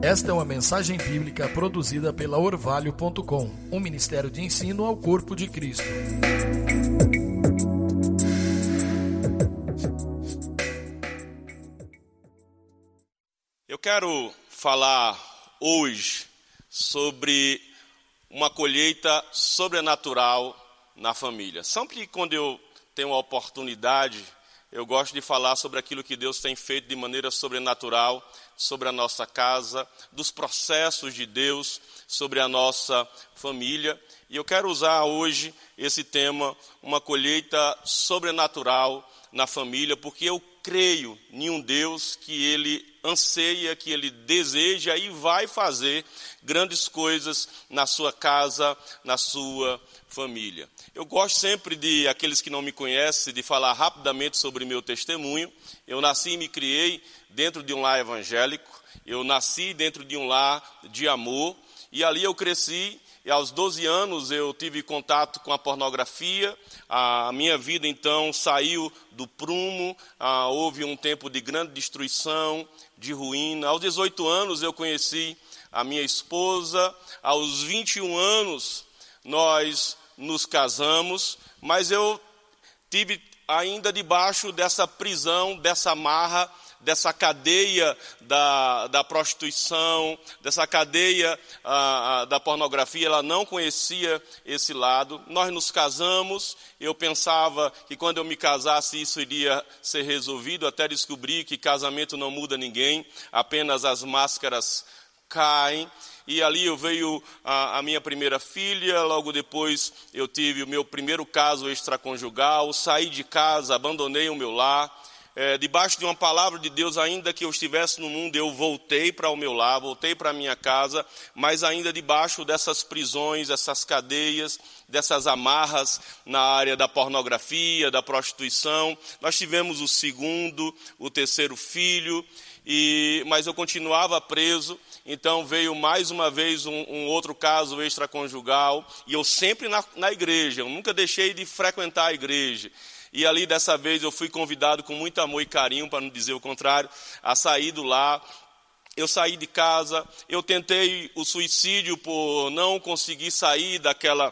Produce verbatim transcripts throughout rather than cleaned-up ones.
Esta é uma mensagem bíblica produzida pela Orvalho ponto com, um ministério de ensino ao corpo de Cristo. Eu quero falar hoje sobre uma colheita sobrenatural na família. Sempre quando eu tenho a oportunidade, eu gosto de falar sobre aquilo que Deus tem feito de maneira sobrenatural sobre a nossa casa, dos processos de Deus sobre a nossa família. E eu quero usar hoje esse tema, uma colheita sobrenatural na família, porque eu creio em um Deus que Ele anseia, que Ele deseja e vai fazer grandes coisas na sua casa, na sua família. Eu gosto sempre de, aqueles que não me conhecem, de falar rapidamente sobre meu testemunho. Eu nasci e me criei dentro de um lar evangélico, eu nasci dentro de um lar de amor, e ali eu cresci, e aos doze anos eu tive contato com a pornografia, a minha vida então saiu do prumo, ah, houve um tempo de grande destruição, de ruína. Aos dezoito anos eu conheci a minha esposa, aos vinte e um anos nós nos casamos, mas eu tive ainda debaixo dessa prisão, dessa amarra, dessa cadeia da, da prostituição, dessa cadeia ah, da pornografia. Ela não conhecia esse lado. Nós nos casamos, eu pensava que quando eu me casasse isso iria ser resolvido, até descobri que casamento não muda ninguém, apenas as máscaras caem. E ali eu veio a, a minha primeira filha, logo depois eu tive o meu primeiro caso extraconjugal, saí de casa, abandonei o meu lar. É, debaixo de uma palavra de Deus, ainda que eu estivesse no mundo, eu voltei para o meu lar, voltei para a minha casa, mas ainda debaixo dessas prisões, dessas cadeias, dessas amarras na área da pornografia, da prostituição. Nós tivemos o segundo, o terceiro filho, e, mas eu continuava preso. Então veio mais uma vez um, um outro caso extraconjugal, e eu sempre na, na igreja, eu nunca deixei de frequentar a igreja. E ali dessa vez eu fui convidado com muito amor e carinho, para não dizer o contrário, a sair do lar. Eu saí de casa, eu tentei o suicídio por não conseguir sair daquela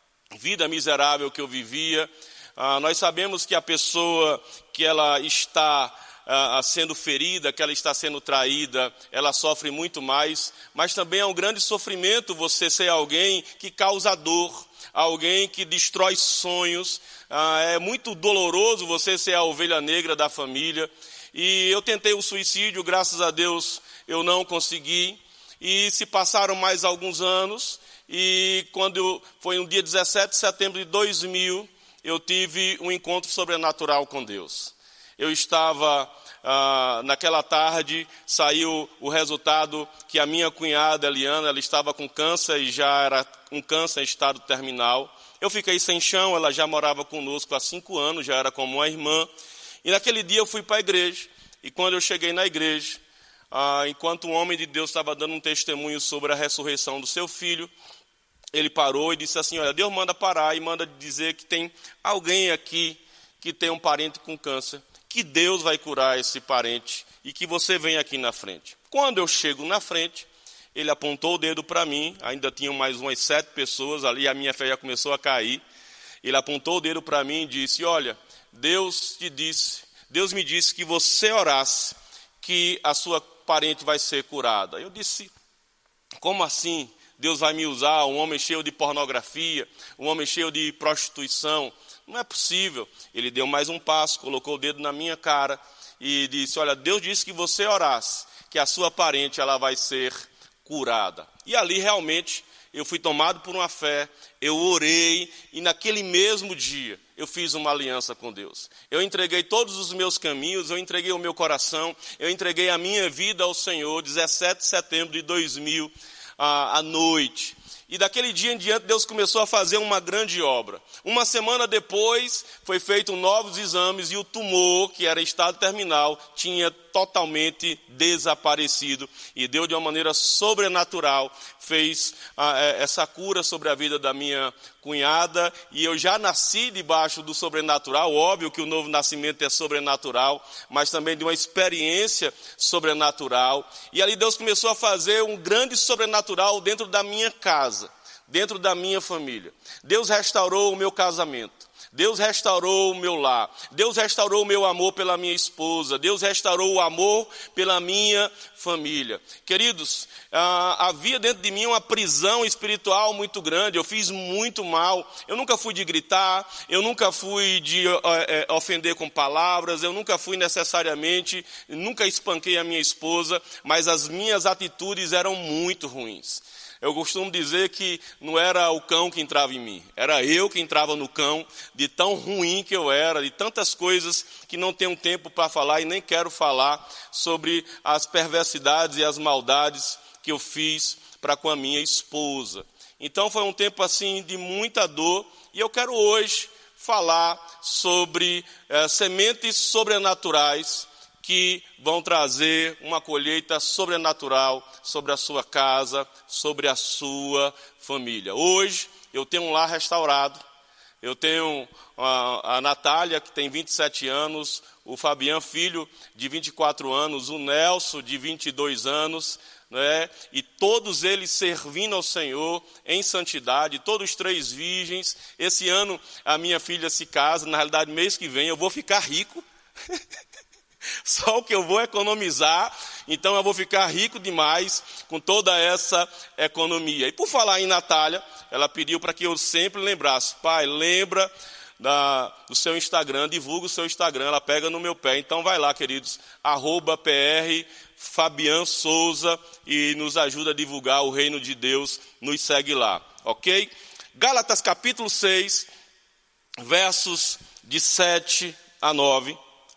vida miserável que eu vivia. Ah, nós sabemos que a pessoa que ela está ah, sendo ferida, que ela está sendo traída, ela sofre muito mais, mas também é um grande sofrimento você ser alguém que causa dor, alguém que destrói sonhos. Ah, é muito doloroso você ser a ovelha negra da família. E eu tentei o suicídio, graças a Deus eu não consegui. E se passaram mais alguns anos, e quando foi no dia dezessete de setembro de dois mil, eu tive um encontro sobrenatural com Deus. Eu estava, ah, naquela tarde, saiu o resultado que a minha cunhada, Eliana, ela estava com câncer e já era um câncer em estado terminal. Eu fiquei sem chão, ela já morava conosco há cinco anos, já era como uma irmã. E naquele dia eu fui para a igreja. E quando eu cheguei na igreja, ah, enquanto um homem de Deus estava dando um testemunho sobre a ressurreição do seu filho, ele parou e disse assim: olha, Deus manda parar e manda dizer que tem alguém aqui que tem um parente com câncer, que Deus vai curar esse parente e que você vem aqui na frente. Quando eu chego na frente, ele apontou o dedo para mim, ainda tinham mais umas sete pessoas ali, a minha fé já começou a cair. Ele apontou o dedo para mim e disse: olha, Deus te disse, Deus me disse que você orasse, que a sua parente vai ser curada. Eu disse: como assim? Deus vai me usar, um homem cheio de pornografia, um homem cheio de prostituição? Não é possível. Ele deu mais um passo, colocou o dedo na minha cara e disse: olha, Deus disse que você orasse, que a sua parente ela vai ser curada. E ali realmente eu fui tomado por uma fé, eu orei, e naquele mesmo dia eu fiz uma aliança com Deus. Eu entreguei todos os meus caminhos, eu entreguei o meu coração, eu entreguei a minha vida ao Senhor, dezessete de setembro de dois mil, à noite. E daquele dia em diante Deus começou a fazer uma grande obra. Uma semana depois foi feito novos exames e o tumor, que era estado terminal, tinha totalmente desaparecido. E Deus, de uma maneira sobrenatural, fez ah, essa cura sobre a vida da minha cunhada. E eu já nasci debaixo do sobrenatural. Óbvio que o novo nascimento é sobrenatural, mas também de uma experiência sobrenatural. E ali Deus começou a fazer um grande sobrenatural dentro da minha casa, dentro da minha família. Deus restaurou o meu casamento. Deus restaurou o meu lar. Deus restaurou o meu amor pela minha esposa. Deus restaurou o amor pela minha família. Queridos, ah, havia dentro de mim uma prisão espiritual muito grande. Eu fiz muito mal. Eu nunca fui de gritar. Eu nunca fui de eh, ofender com palavras. Eu nunca fui necessariamente, nunca espanquei a minha esposa. Mas as minhas atitudes eram muito ruins. Eu costumo dizer que não era o cão que entrava em mim, era eu que entrava no cão, de tão ruim que eu era, de tantas coisas que não tenho tempo para falar e nem quero falar sobre as perversidades e as maldades que eu fiz para com a minha esposa. Então foi um tempo assim de muita dor, e eu quero hoje falar sobre eh, sementes sobrenaturais que vão trazer uma colheita sobrenatural sobre a sua casa, sobre a sua família. Hoje eu tenho um lar restaurado, eu tenho a, a Natália, que tem vinte e sete anos, o Fabian, filho, de vinte e quatro anos, o Nelson, de vinte e dois anos, né? E todos eles servindo ao Senhor em santidade, todos três virgens. Esse ano a minha filha se casa, na realidade mês que vem eu vou ficar rico, só o que eu vou economizar, então eu vou ficar rico demais com toda essa economia. E por falar em Natália, ela pediu para que eu sempre lembrasse: pai, lembra da, do seu Instagram, divulga o seu Instagram, ela pega no meu pé. Então vai lá, queridos, arroba pr Fabian Souza, e nos ajuda a divulgar o reino de Deus, nos segue lá, ok? Gálatas capítulo seis, versos de sete a nove.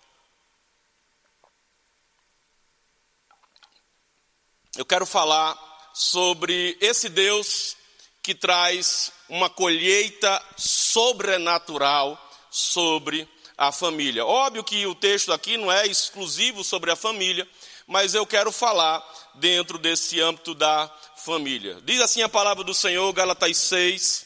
Eu quero falar sobre esse Deus que traz uma colheita sobrenatural sobre a família. Óbvio que o texto aqui não é exclusivo sobre a família, mas eu quero falar dentro desse âmbito da família. Diz assim a palavra do Senhor, Gálatas seis,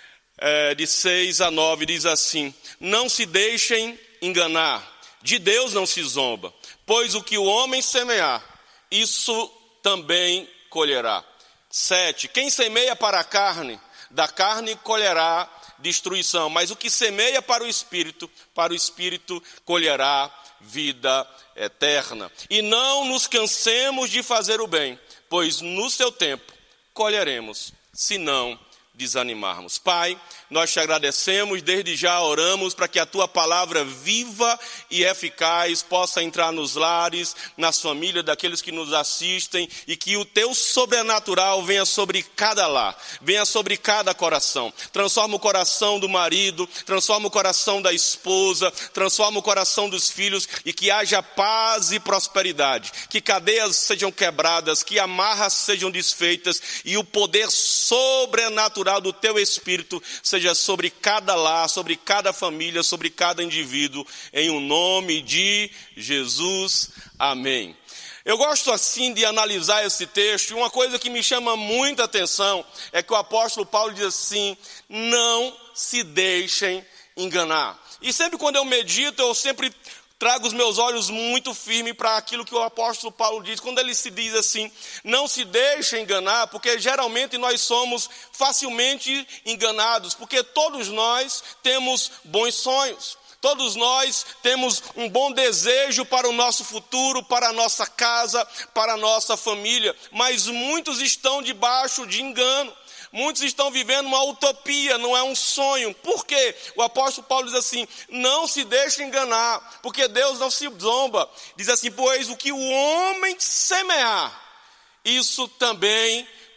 é, de seis a nove, diz assim: não se deixem enganar, de Deus não se zomba, pois o que o homem semear, isso também colherá. Sete, quem semeia para a carne, da carne colherá destruição, mas o que semeia para o Espírito, para o Espírito colherá vida eterna. E não nos cansemos de fazer o bem, pois no seu tempo colheremos, se não desanimarmos. Pai, nós te agradecemos, desde já oramos para que a tua palavra viva e eficaz possa entrar nos lares, nas famílias daqueles que nos assistem, e que o teu sobrenatural venha sobre cada lar, venha sobre cada coração. Transforma o coração do marido, transforma o coração da esposa, transforma o coração dos filhos, e que haja paz e prosperidade, que cadeias sejam quebradas, que amarras sejam desfeitas, e o poder sobrenatural do teu Espírito seja sobre cada lar, sobre cada família, sobre cada indivíduo, em o nome de Jesus, amém. Eu gosto assim de analisar esse texto, e uma coisa que me chama muita atenção é que o apóstolo Paulo diz assim: não se deixem enganar. E sempre quando eu medito, eu sempre trago os meus olhos muito firmes para aquilo que o apóstolo Paulo diz, quando ele se diz assim: não se deixe enganar, porque geralmente nós somos facilmente enganados, porque todos nós temos bons sonhos, todos nós temos um bom desejo para o nosso futuro, para a nossa casa, para a nossa família, mas muitos estão debaixo de engano. Muitos estão vivendo uma utopia, não é um sonho. Por quê? O apóstolo Paulo diz assim: não se deixe enganar, porque Deus não se zomba. Diz assim: pois o que o homem semear, isso também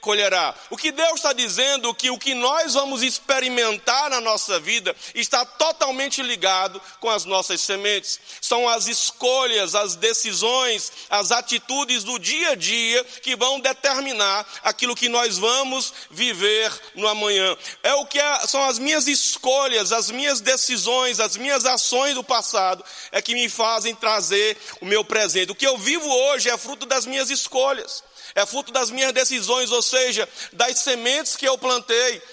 colherá. O que Deus está dizendo é que o que nós vamos experimentar na nossa vida está totalmente ligado com as nossas sementes. São as escolhas, as decisões, as atitudes do dia a dia que vão determinar aquilo que nós vamos viver no amanhã. É o que é, são as minhas escolhas, as minhas decisões, as minhas ações do passado é que me fazem trazer o meu presente. O que eu vivo hoje é fruto das minhas escolhas, é fruto das minhas decisões, ou seja, das sementes que eu plantei.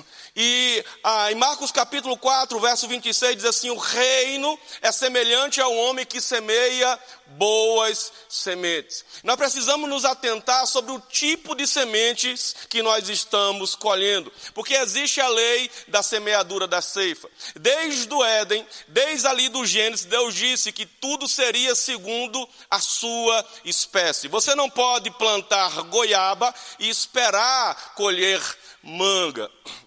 E ah, em Marcos capítulo quatro, verso vinte e seis, diz assim: o reino é semelhante ao homem que semeia boas sementes. Nós precisamos nos atentar sobre o tipo de sementes que nós estamos colhendo, porque existe a lei da semeadura da ceifa. Desde o Éden, desde ali do Gênesis, Deus disse que tudo seria segundo a sua espécie. Você não pode plantar goiaba e esperar colher manga.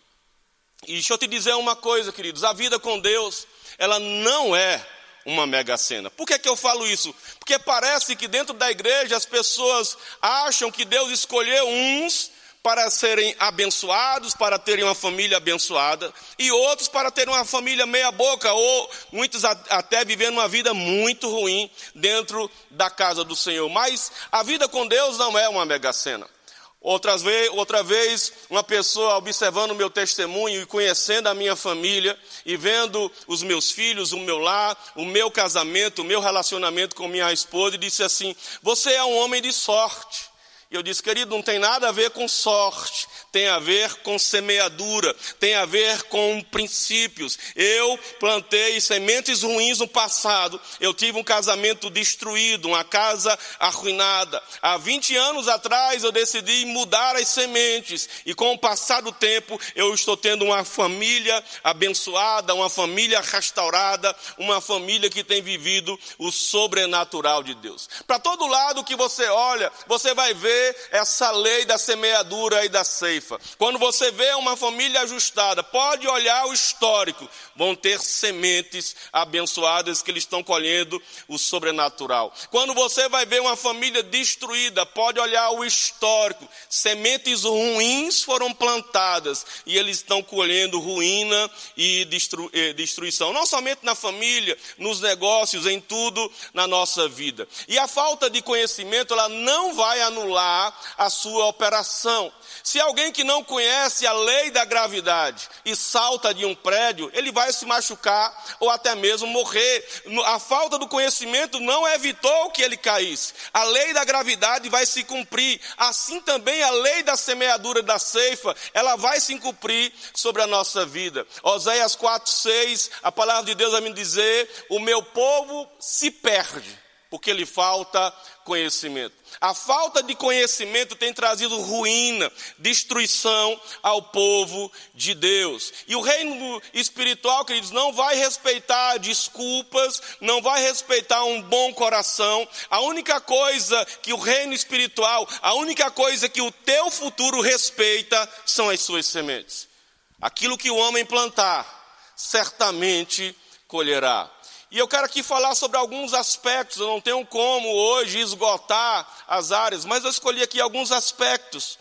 E deixa eu te dizer uma coisa, queridos, a vida com Deus, ela não é uma mega sena. Por que que eu falo isso? Porque parece que dentro da igreja as pessoas acham que Deus escolheu uns para serem abençoados, para terem uma família abençoada, e outros para terem uma família meia boca, ou muitos até vivendo uma vida muito ruim dentro da casa do Senhor. Mas a vida com Deus não é uma mega sena. Outras vez, outra vez, uma pessoa observando o meu testemunho e conhecendo a minha família e vendo os meus filhos, o meu lar, o meu casamento, o meu relacionamento com minha esposa, e disse assim: você é um homem de sorte. E eu disse: querido, não tem nada a ver com sorte, tem a ver com semeadura, tem a ver com princípios. Eu plantei sementes ruins no passado, eu tive um casamento destruído, uma casa arruinada. Há vinte anos atrás eu decidi mudar as sementes, e com o passar do tempo eu estou tendo uma família abençoada, uma família restaurada, uma família que tem vivido o sobrenatural de Deus. Para todo lado que você olha, você vai ver essa lei da semeadura e da ceifa. Quando você vê uma família ajustada, pode olhar o histórico, vão ter sementes abençoadas que eles estão colhendo o sobrenatural. Quando você vai ver uma família destruída, pode olhar o histórico, sementes ruins foram plantadas e eles estão colhendo ruína e destru- destruição. Não somente na família, nos negócios, em tudo na nossa vida. E a falta de conhecimento, ela não vai anular a sua operação. Se alguém que não conhece a lei da gravidade e salta de um prédio, ele vai se machucar ou até mesmo morrer. A falta do conhecimento não evitou que ele caísse. A lei da gravidade vai se cumprir. Assim também a lei da semeadura da ceifa, ela vai se cumprir sobre a nossa vida. Oséias quatro, seis, a palavra de Deus vai me dizer: o meu povo se perde porque lhe falta conhecimento. A falta de conhecimento tem trazido ruína, destruição ao povo de Deus. E o reino espiritual, queridos, não vai respeitar desculpas, não vai respeitar um bom coração. A única coisa que o reino espiritual, a única coisa que o teu futuro respeita são as suas sementes. Aquilo que o homem plantar, certamente colherá. E eu quero aqui falar sobre alguns aspectos. Eu não tenho como hoje esgotar as áreas, mas eu escolhi aqui alguns aspectos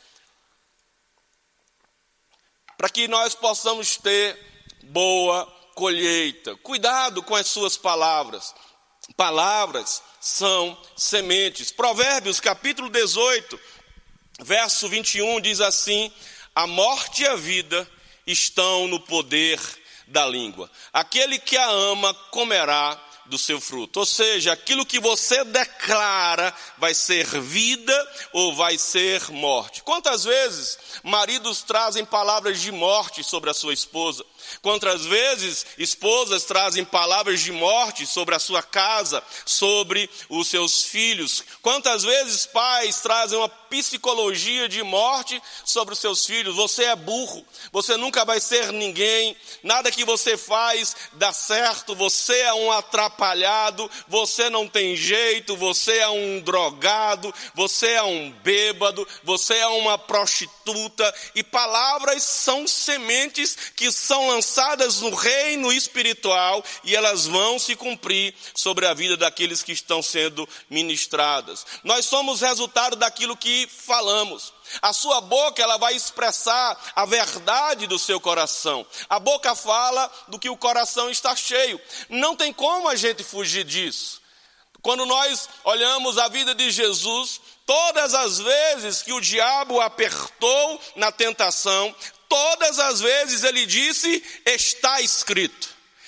para que nós possamos ter boa colheita. Cuidado com as suas palavras. Palavras são sementes. Provérbios capítulo dezoito, verso vinte e um diz assim: a morte e a vida estão no poder da língua. Aquele que a ama comerá do seu fruto. Ou seja, aquilo que você declara vai ser vida ou vai ser morte. Quantas vezes maridos trazem palavras de morte sobre a sua esposa? Quantas vezes esposas trazem palavras de morte sobre a sua casa, sobre os seus filhos? Quantas vezes pais trazem uma psicologia de morte sobre os seus filhos? Você é burro, você nunca vai ser ninguém, nada que você faz dá certo, você é um atrapalhado, você não tem jeito, você é um drogado, você é um bêbado, você é uma prostituta. E palavras são sementes que são lançadas no reino espiritual e elas vão se cumprir sobre a vida daqueles que estão sendo ministradas. Nós somos resultado daquilo que falamos. A sua boca, ela vai expressar a verdade do seu coração. A boca fala do que o coração está cheio. Não tem como a gente fugir disso. Quando nós olhamos a vida de Jesus, todas as vezes que o diabo apertou na tentação, todas as vezes ele disse, está escrito.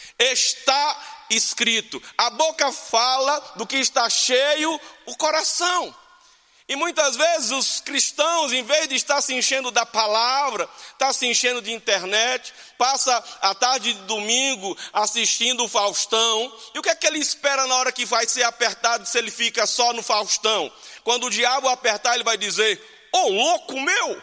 Está escrito. A boca fala do que está cheio o coração. E muitas vezes os cristãos, em vez de estar se enchendo da palavra, está se enchendo de internet, passa a tarde de domingo assistindo o Faustão. E o que é que ele espera na hora que vai ser apertado, se ele fica só no Faustão? Quando o diabo apertar, ele vai dizer, ô louco meu!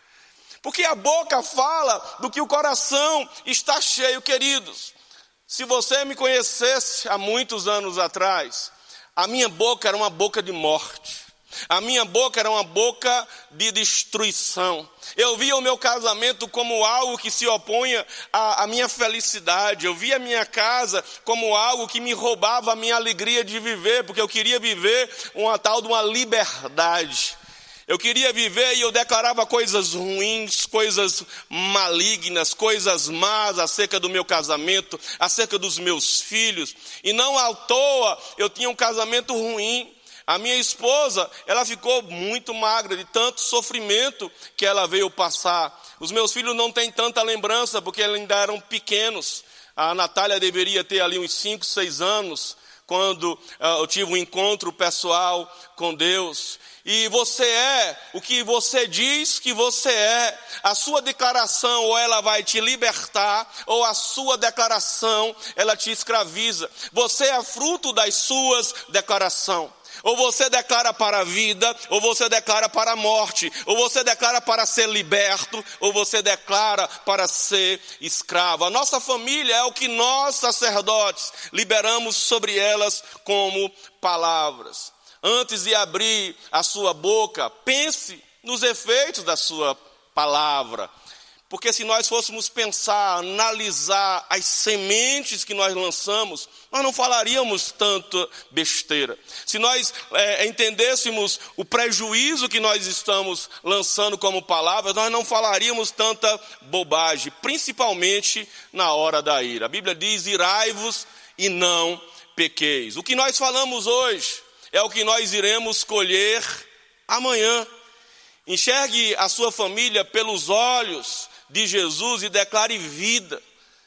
Porque a boca fala do que o coração está cheio, queridos. Se você me conhecesse há muitos anos atrás, a minha boca era uma boca de morte. A minha boca era uma boca de destruição. Eu via o meu casamento como algo que se opunha à, à minha felicidade. Eu via a minha casa como algo que me roubava a minha alegria de viver, porque eu queria viver uma tal de uma liberdade. Eu queria viver e eu declarava coisas ruins, coisas malignas, coisas más acerca do meu casamento, acerca dos meus filhos. E não à toa eu tinha um casamento ruim. A minha esposa, ela ficou muito magra de tanto sofrimento que ela veio passar. Os meus filhos não têm tanta lembrança porque eles ainda eram pequenos. A Natália deveria ter ali uns cinco, seis anos, quando uh, eu tive um encontro pessoal com Deus. E você é o que você diz que você é. A sua declaração ou ela vai te libertar, ou a sua declaração ela te escraviza. Você é fruto das suas declarações. Ou você declara para a vida, ou você declara para a morte. Ou você declara para ser liberto, ou você declara para ser escravo. A nossa família é o que nós, sacerdotes, liberamos sobre elas como palavras. Antes de abrir a sua boca, pense nos efeitos da sua palavra. Porque se nós fôssemos pensar, analisar as sementes que nós lançamos, nós não falaríamos tanta besteira. Se nós é, entendêssemos o prejuízo que nós estamos lançando como palavras, nós não falaríamos tanta bobagem, principalmente na hora da ira. A Bíblia diz, irai-vos e não pequeis. O que nós falamos hoje é o que nós iremos colher amanhã. Enxergue a sua família pelos olhos de Jesus e declare vida,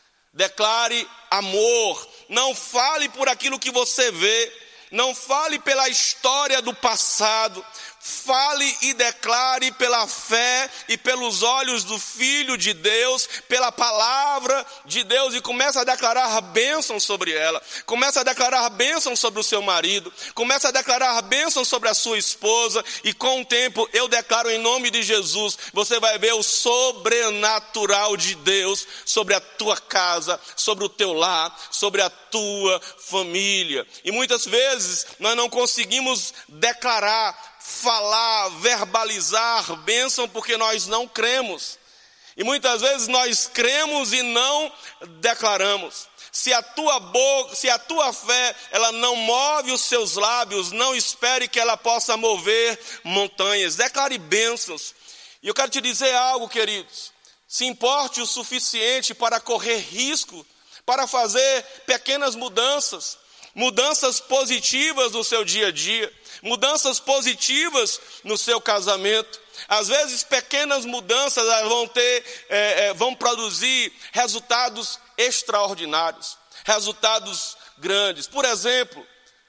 declare amor. Não fale por aquilo que você vê, não fale pela história do passado. Fale e declare pela fé e pelos olhos do Filho de Deus, pela palavra de Deus, e comece a declarar bênção sobre ela. Comece a declarar bênção sobre o seu marido. Comece a declarar bênção sobre a sua esposa. E com o tempo, eu declaro em nome de Jesus, você vai ver o sobrenatural de Deus sobre a tua casa, sobre o teu lar, sobre a tua família. E muitas vezes nós não conseguimos declarar, falar, verbalizar bênção porque nós não cremos. E muitas vezes nós cremos e não declaramos. Se a tua boca, se a tua fé, ela não move os seus lábios, não espere que ela possa mover montanhas. Declare bênçãos. E eu quero te dizer algo, queridos. Se importe o suficiente para correr risco, para fazer pequenas mudanças, mudanças positivas no seu dia a dia, mudanças positivas no seu casamento. Às vezes pequenas mudanças vão ter, é, é, vão produzir resultados extraordinários, resultados grandes. Por exemplo,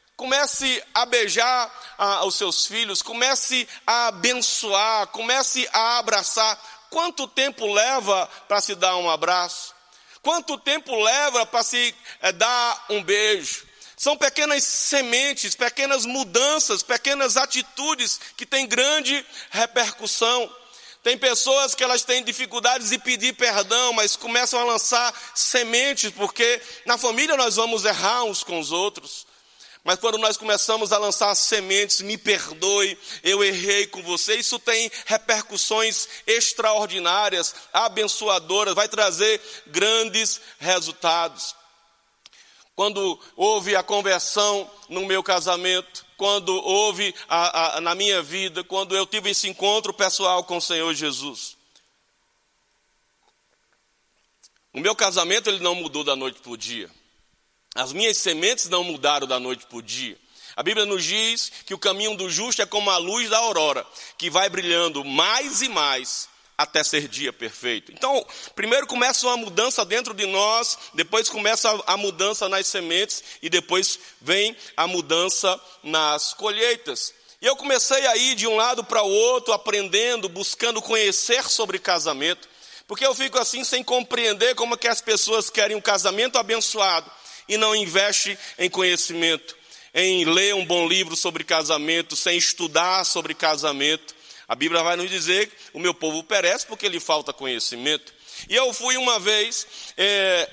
comece a beijar ah, os seus filhos, comece a abençoar, comece a abraçar. Quanto tempo leva para se dar um abraço? Quanto tempo leva para se é, dar um beijo? São pequenas sementes, pequenas mudanças, pequenas atitudes que têm grande repercussão. Tem pessoas que elas têm dificuldades de pedir perdão, mas começam a lançar sementes, porque na família nós vamos errar uns com os outros. Mas quando nós começamos a lançar sementes, me perdoe, eu errei com você, isso tem repercussões extraordinárias, abençoadoras, vai trazer grandes resultados. Quando houve a conversão no meu casamento, quando houve a, a, na minha vida, quando eu tive esse encontro pessoal com o Senhor Jesus. O meu casamento ele não mudou da noite para o dia. As minhas sementes não mudaram da noite para o dia. A Bíblia nos diz que o caminho do justo é como a luz da aurora, que vai brilhando mais e mais até ser dia perfeito. Então, primeiro começa uma mudança dentro de nós, depois começa a mudança nas sementes e depois vem a mudança nas colheitas. E eu comecei a ir de um lado para o outro, aprendendo, buscando conhecer sobre casamento, porque eu fico assim sem compreender como é que as pessoas querem um casamento abençoado e não investem em conhecimento, em ler um bom livro sobre casamento, sem estudar sobre casamento. A Bíblia vai nos dizer que o meu povo perece porque lhe falta conhecimento. E eu fui uma vez, é,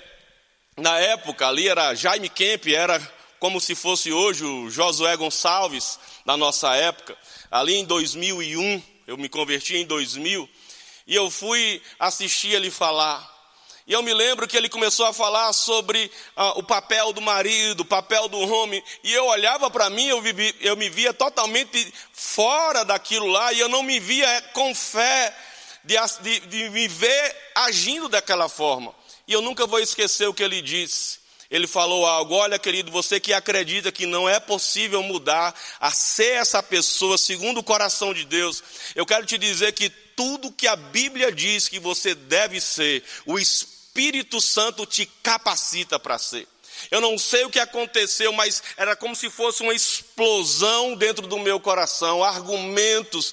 na época ali era Jaime Kemp, era como se fosse hoje o Josué Gonçalves da nossa época. Ali em dois mil e um, eu me converti em dois mil, e eu fui assistir ele falar. E eu me lembro que ele começou a falar sobre ah, o papel do marido, o papel do homem. E eu olhava para mim, eu, vivi, eu me via totalmente fora daquilo lá. E eu não me via com fé de, de, de me ver agindo daquela forma. E eu nunca vou esquecer o que ele disse. Ele falou algo: olha, querido, você que acredita que não é possível mudar a ser essa pessoa segundo o coração de Deus, eu quero te dizer que tudo que a Bíblia diz que você deve ser, o Espírito Santo te capacita para ser. Eu não sei o que aconteceu, mas era como se fosse uma explosão dentro do meu coração. Argumentos,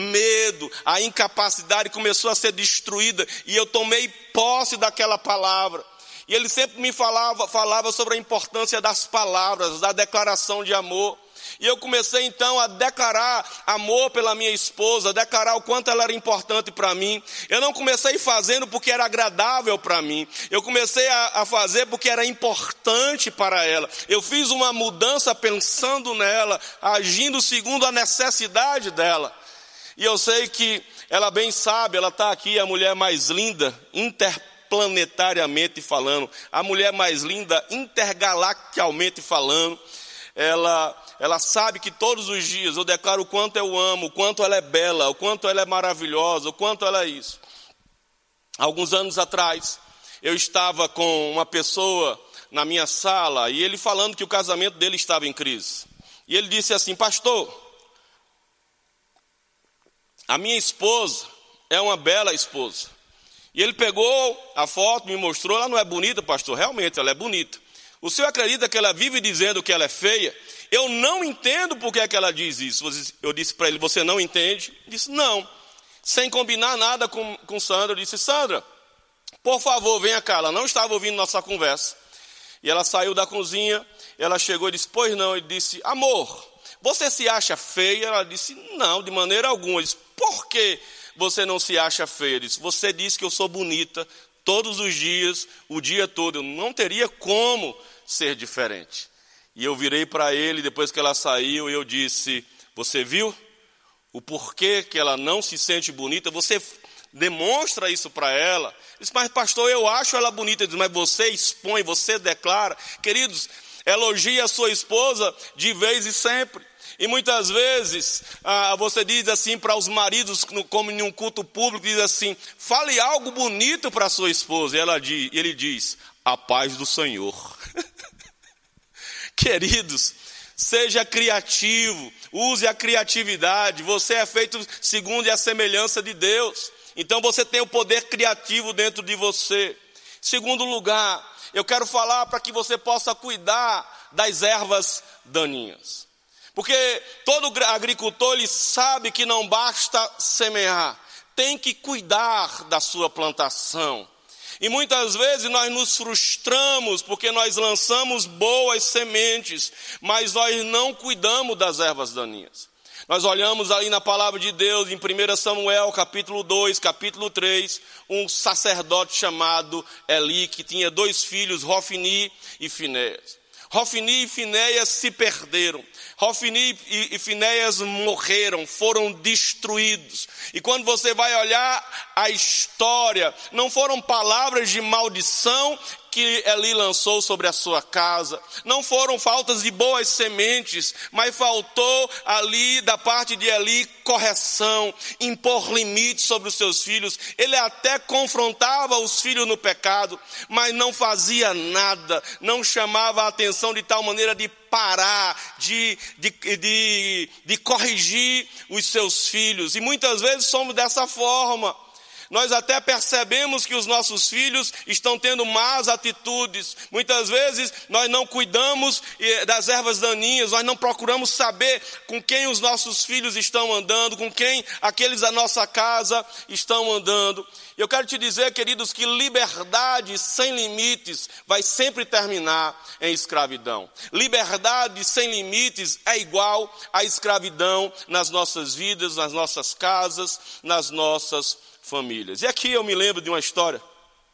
medo, a incapacidade começou a ser destruída. E eu tomei posse daquela palavra. E ele sempre me falava, falava sobre a importância das palavras, da declaração de amor. E eu comecei então a declarar amor pela minha esposa, a declarar o quanto ela era importante para mim. Eu não comecei fazendo porque era agradável para mim. Eu comecei a, a fazer porque era importante para ela. Eu fiz uma mudança pensando nela, agindo segundo a necessidade dela. E eu sei que ela bem sabe, ela está aqui, a mulher mais linda, interplanetariamente falando, a mulher mais linda, intergalacticamente falando. Ela, ela sabe que todos os dias eu declaro o quanto eu amo, o quanto ela é bela, o quanto ela é maravilhosa, o quanto ela é isso. Alguns anos atrás, eu estava com uma pessoa na minha sala e ele falando que o casamento dele estava em crise. E ele disse assim: pastor, a minha esposa é uma bela esposa. E ele pegou a foto, me mostrou, ela não é bonita, pastor? Realmente, ela é bonita. O senhor acredita que ela vive dizendo que ela é feia? Eu não entendo por que é que ela diz isso. Eu disse para ele: você não entende? Ele disse: não. Sem combinar nada com, com Sandra, eu disse: Sandra, por favor, venha cá. Ela não estava ouvindo nossa conversa. E ela saiu da cozinha, ela chegou e disse: pois não. Ele disse: amor, você se acha feia? Ela disse: não, de maneira alguma. Ele disse: por que você não se acha feia? Ele disse: você disse que eu sou bonita todos os dias, o dia todo. Eu não teria como ser diferente. E eu virei para ele, depois que ela saiu, e eu disse: você viu o porquê que ela não se sente bonita? Você demonstra isso para ela. Ele disse: mas pastor, eu acho ela bonita. Ele disse: mas você expõe, você declara. Queridos, elogie a sua esposa de vez e sempre. E muitas vezes ah, você diz assim para os maridos, como em um culto público, diz assim: fale algo bonito para a sua esposa. E ela diz, ele diz: a paz do Senhor. Queridos, seja criativo, use a criatividade. Você é feito segundo a semelhança de Deus. Então você tem o poder criativo dentro de você. Segundo lugar, eu quero falar para que você possa cuidar das ervas daninhas. Porque todo agricultor ele sabe que não basta semear, tem que cuidar da sua plantação. E muitas vezes nós nos frustramos porque nós lançamos boas sementes, mas nós não cuidamos das ervas daninhas. Nós olhamos ali na palavra de Deus, em primeiro Samuel, capítulo dois, capítulo três, um sacerdote chamado Eli, que tinha dois filhos, Hofni e Finéias. Hofni e Finéias se perderam. Hofni e Finéias morreram, foram destruídos. E quando você vai olhar a história, não foram palavras de maldição que Eli lançou sobre a sua casa. Não foram faltas de boas sementes, mas faltou ali da parte de Eli correção, impor limites sobre os seus filhos. Ele até confrontava os filhos no pecado, mas não fazia nada, não chamava a atenção de tal maneira de parar, de, de, de, de corrigir os seus filhos. E muitas vezes somos dessa forma. Nós até percebemos que os nossos filhos estão tendo más atitudes. Muitas vezes nós não cuidamos das ervas daninhas, nós não procuramos saber com quem os nossos filhos estão andando, com quem aqueles da nossa casa estão andando. Eu quero te dizer, queridos, que liberdade sem limites vai sempre terminar em escravidão. Liberdade sem limites é igual à escravidão nas nossas vidas, nas nossas casas, nas nossas famílias. E aqui eu me lembro de uma história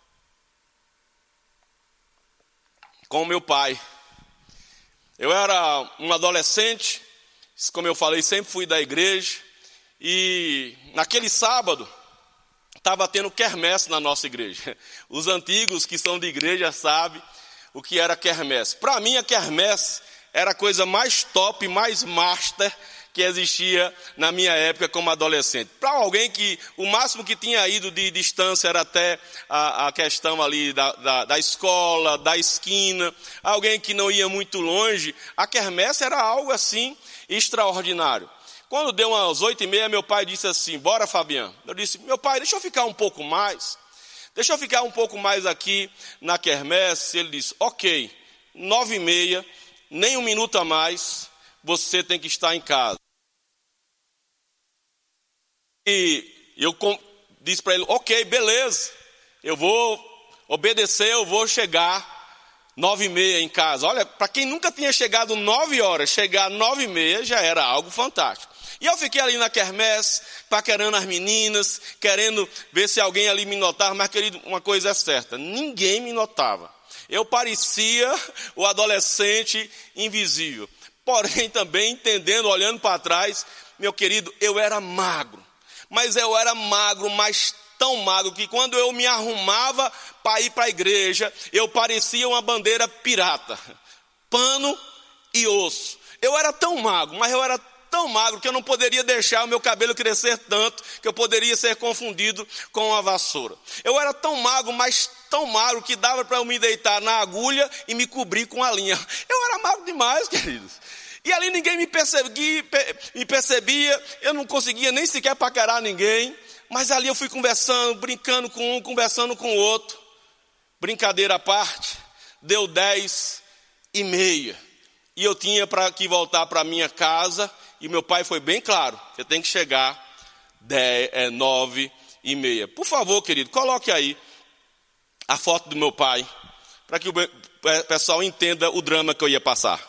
com o meu pai. Eu era um adolescente, como eu falei, sempre fui da igreja, e naquele sábado estava tendo quermesse na nossa igreja. Os antigos que são de igreja sabem o que era quermesse. Para mim a quermesse era a coisa mais top, mais master que existia na minha época como adolescente. Para alguém que o máximo que tinha ido de distância era até a, a questão ali da, da, da escola, da esquina, alguém que não ia muito longe, a quermesse era algo assim extraordinário. Quando deu umas oito e meia, meu pai disse assim: bora, Fabiano. Eu disse: meu pai, deixa eu ficar um pouco mais, deixa eu ficar um pouco mais aqui na quermesse. Ele disse: ok, nove e meia, nem um minuto a mais, você tem que estar em casa. E eu disse para ele: ok, beleza, eu vou obedecer, eu vou chegar nove e meia em casa. Olha, para quem nunca tinha chegado nove horas, chegar nove e meia já era algo fantástico. E eu fiquei ali na quermesse, paquerando as meninas, querendo ver se alguém ali me notava. Mas, querido, uma coisa é certa, ninguém me notava. Eu parecia o adolescente invisível. Porém, também entendendo, olhando para trás, meu querido, eu era magro. Mas eu era magro, mas tão magro, que quando eu me arrumava para ir para a igreja, eu parecia uma bandeira pirata. Pano e osso. Eu era tão magro, mas eu era tão magro que eu não poderia deixar o meu cabelo crescer tanto, que eu poderia ser confundido com uma vassoura. Eu era tão magro, mas tão magro, que dava para eu me deitar na agulha e me cobrir com a linha. Eu era magro demais, queridos. E ali ninguém me percebia, me percebia, eu não conseguia nem sequer paquerar ninguém, mas ali eu fui conversando, brincando com um, conversando com o outro. Brincadeira à parte, deu dez e meia. E eu tinha para que voltar para minha casa, e meu pai foi bem claro: você tem que chegar dez, é, nove e meia. Por favor, querido, coloque aí a foto do meu pai, para que o pessoal entenda o drama que eu ia passar.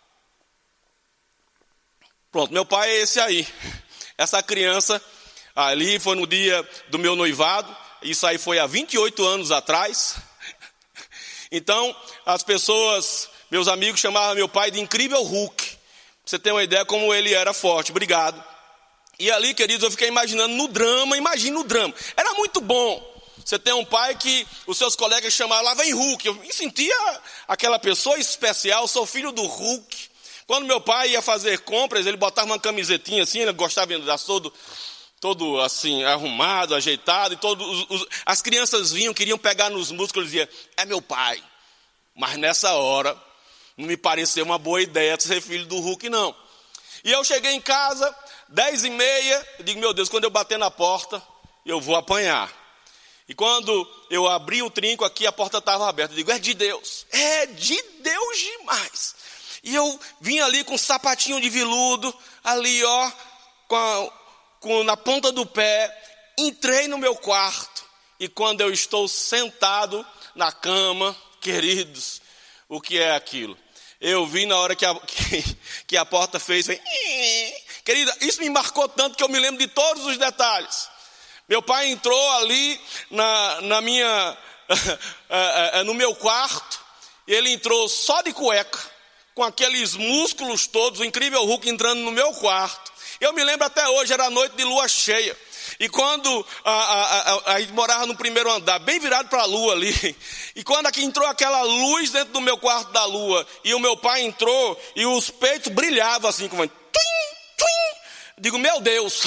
Pronto, meu pai é esse aí. Essa criança ali foi no dia do meu noivado. Isso aí foi há vinte e oito anos atrás. Então, as pessoas, meus amigos, chamavam meu pai de incrível Hulk. Pra você ter uma ideia como ele era forte. Obrigado. E ali, queridos, eu fiquei imaginando no drama, imagina o drama. Era muito bom. Você tem um pai que os seus colegas chamavam: lá vem Hulk. Eu me sentia aquela pessoa especial, sou filho do Hulk. Quando meu pai ia fazer compras, ele botava uma camisetinha assim, ele gostava de andar todo, todo assim, arrumado, ajeitado, e todo, os, os, as crianças vinham, queriam pegar nos músculos e diziam: é meu pai. Mas nessa hora, não me pareceu uma boa ideia ser filho do Hulk, não. E eu cheguei em casa, dez e meia, eu digo: meu Deus, quando eu bater na porta, eu vou apanhar. E quando eu abri o trinco aqui, a porta estava aberta. Eu digo: é de Deus. É de Deus demais. E eu vim ali com um sapatinho de veludo, ali ó, com a, com, na ponta do pé, entrei no meu quarto, e quando eu estou sentado na cama, queridos, o que é aquilo? Eu vi na hora que a, que, que a porta fez, foi, querida, isso me marcou tanto que eu me lembro de todos os detalhes. Meu pai entrou ali na, na minha, no meu quarto, ele entrou só de cueca, com aqueles músculos todos, o incrível Hulk entrando no meu quarto. Eu me lembro até hoje, era noite de lua cheia. E quando a, a, a, a gente morava no primeiro andar, bem virado para a lua ali, e quando aqui entrou aquela luz dentro do meu quarto da lua, e o meu pai entrou, e os peitos brilhavam assim, como twin, twin. Digo, meu Deus.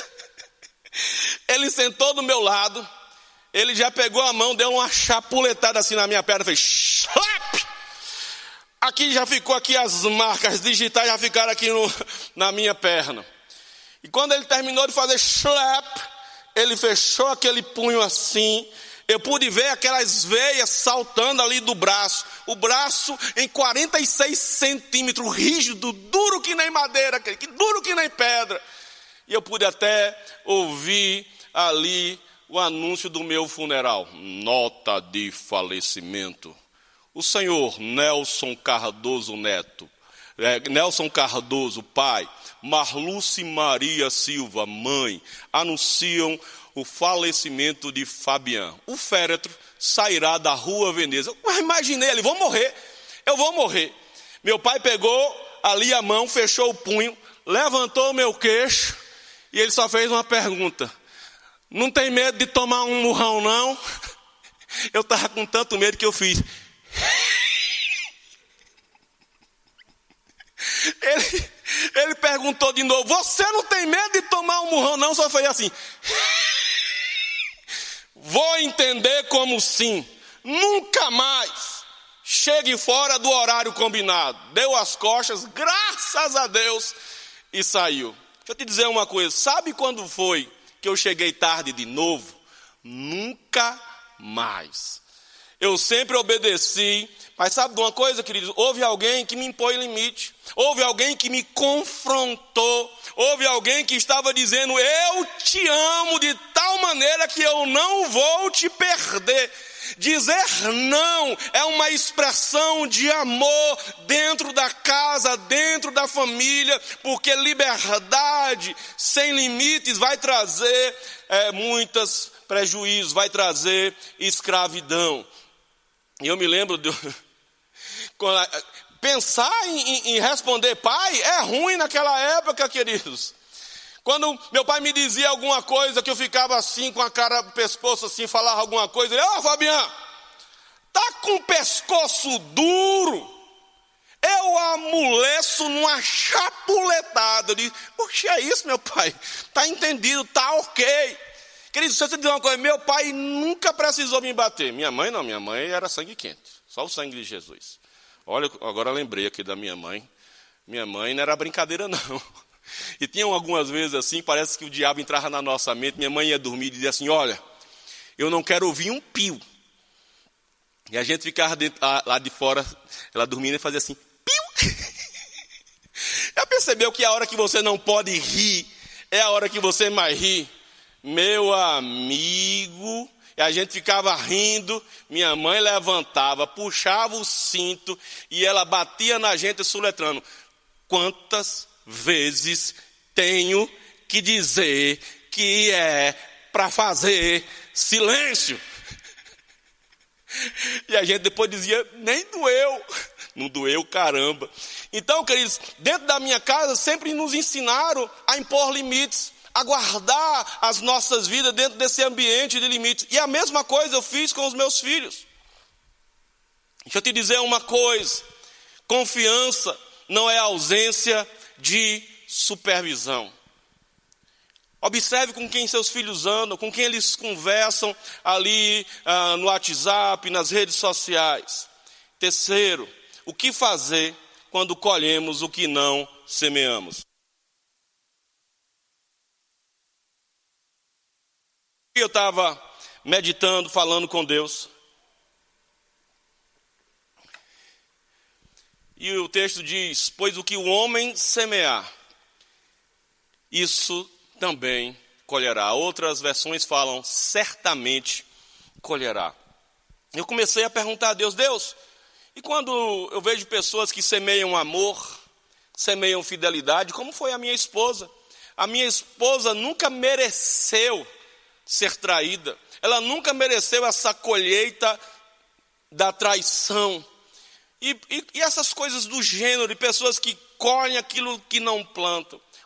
Ele sentou do meu lado, ele já pegou a mão, deu uma chapuletada assim na minha perna, fez slap! Aqui já ficou aqui as marcas digitais, já ficaram aqui no, na minha perna. E quando ele terminou de fazer slap, ele fechou aquele punho assim. Eu pude ver aquelas veias saltando ali do braço. O braço em quarenta e seis centímetros, rígido, duro que nem madeira, que duro que nem pedra. E eu pude até ouvir ali o anúncio do meu funeral. Nota de falecimento. O senhor Nelson Cardoso Neto, é, Nelson Cardoso, pai, Marluce Maria Silva, mãe, anunciam o falecimento de Fabiano. O féretro sairá da rua Veneza. Mas imaginei ele, vou morrer, eu vou morrer. Meu pai pegou ali a mão, fechou o punho, levantou o meu queixo e ele só fez uma pergunta. Não tem medo de tomar um murrão, não? Eu estava com tanto medo que eu fiz. Ele, ele perguntou de novo, você não tem medo de tomar um murrão, não? Só foi assim. Vou entender como sim. Nunca mais chegue fora do horário combinado. Deu as costas, graças a Deus, e saiu. Deixa eu te dizer uma coisa, sabe quando foi que eu cheguei tarde de novo? Nunca mais. Eu sempre obedeci, mas sabe de uma coisa, queridos? Houve alguém que me impôs limite, houve alguém que me confrontou, houve alguém que estava dizendo, eu te amo de tal maneira que eu não vou te perder. Dizer não é uma expressão de amor dentro da casa, dentro da família, porque liberdade sem limites vai trazer é, muitos prejuízos, vai trazer escravidão. E eu me lembro de pensar em, em responder pai é ruim naquela época, queridos. Quando meu pai me dizia alguma coisa, que eu ficava assim, com a cara no pescoço assim, falava alguma coisa, ele, ó, oh, Fabiano, tá com o pescoço duro. Eu amoleço numa chapuletada. Eu disse, poxa, é isso, meu pai? Tá entendido, tá ok. Querido, se eu te dizer uma coisa, meu pai nunca precisou me bater. Minha mãe não, minha mãe era sangue quente. Só o sangue de Jesus. Olha, agora eu lembrei aqui da minha mãe. Minha mãe não era brincadeira, não. E tinha algumas vezes assim, parece que o diabo entrava na nossa mente. Minha mãe ia dormir e dizia assim, olha, eu não quero ouvir um pio. E a gente ficava dentro, lá de fora, ela dormindo e fazia assim, piu. Já percebeu que a hora que você não pode rir, é a hora que você mais ri? Meu amigo, e a gente ficava rindo, minha mãe levantava, puxava o cinto e ela batia na gente soletrando. Quantas vezes tenho que dizer que é para fazer silêncio? E a gente depois dizia, nem doeu. Não doeu, caramba. Então, queridos, dentro da minha casa sempre nos ensinaram a impor limites, a guardar as nossas vidas dentro desse ambiente de limites. E a mesma coisa eu fiz com os meus filhos. Deixa eu te dizer uma coisa. Confiança não é ausência de supervisão. Observe com quem seus filhos andam, com quem eles conversam ali ah, no WhatsApp, nas redes sociais. Terceiro, o que fazer quando colhemos o que não semeamos? Eu estava meditando, falando com Deus. E o texto diz, pois o que o homem semear, isso também colherá. Outras versões falam, certamente colherá. Eu comecei a perguntar a Deus, Deus, e quando eu vejo pessoas que semeiam amor, semeiam fidelidade, como foi a minha esposa? A minha esposa nunca mereceu ser traída. Ela nunca mereceu essa colheita da traição. E, e, e essas coisas do gênero, de pessoas que colhem aquilo que não plantam.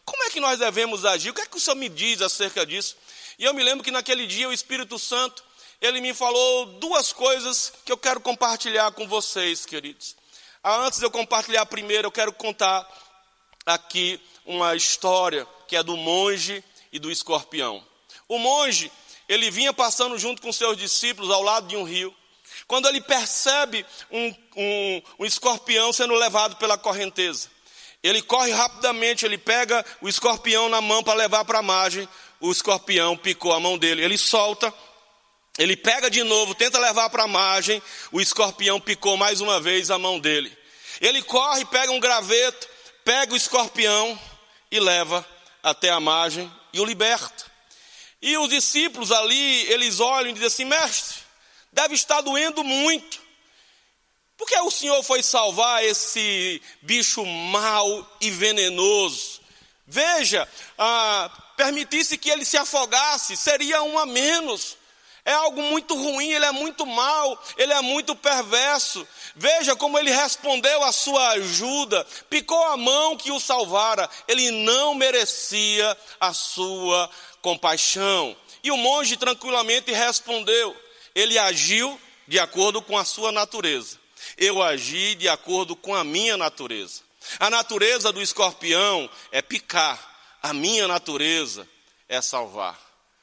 Como é que nós devemos agir? O que é que o Senhor me diz acerca disso? E eu me lembro que naquele dia o Espírito Santo, ele me falou duas coisas que eu quero compartilhar com vocês, queridos. Antes de eu compartilhar a primeira, eu quero contar aqui uma história que é do monge e do escorpião. O monge, ele vinha passando junto com seus discípulos ao lado de um rio. Quando ele percebe um, um, um escorpião sendo levado pela correnteza, ele corre rapidamente, ele pega o escorpião na mão para levar para a margem. O escorpião picou a mão dele, ele solta, ele pega de novo, tenta levar para a margem, o escorpião picou mais uma vez a mão dele. Ele corre, pega um graveto, pega o escorpião e leva até a margem e o liberta. E os discípulos ali, eles olham e dizem assim: mestre, deve estar doendo muito. Por que o Senhor foi salvar esse bicho mau e venenoso? Veja, ah, permitisse que ele se afogasse, seria um a menos. É algo muito ruim, ele é muito mau, ele é muito perverso. Veja como ele respondeu à sua ajuda, picou a mão que o salvara. Ele não merecia a sua compaixão. E o monge tranquilamente respondeu. Ele agiu de acordo com a sua natureza. Eu agi de acordo com a minha natureza. A natureza do escorpião é picar. A minha natureza é salvar.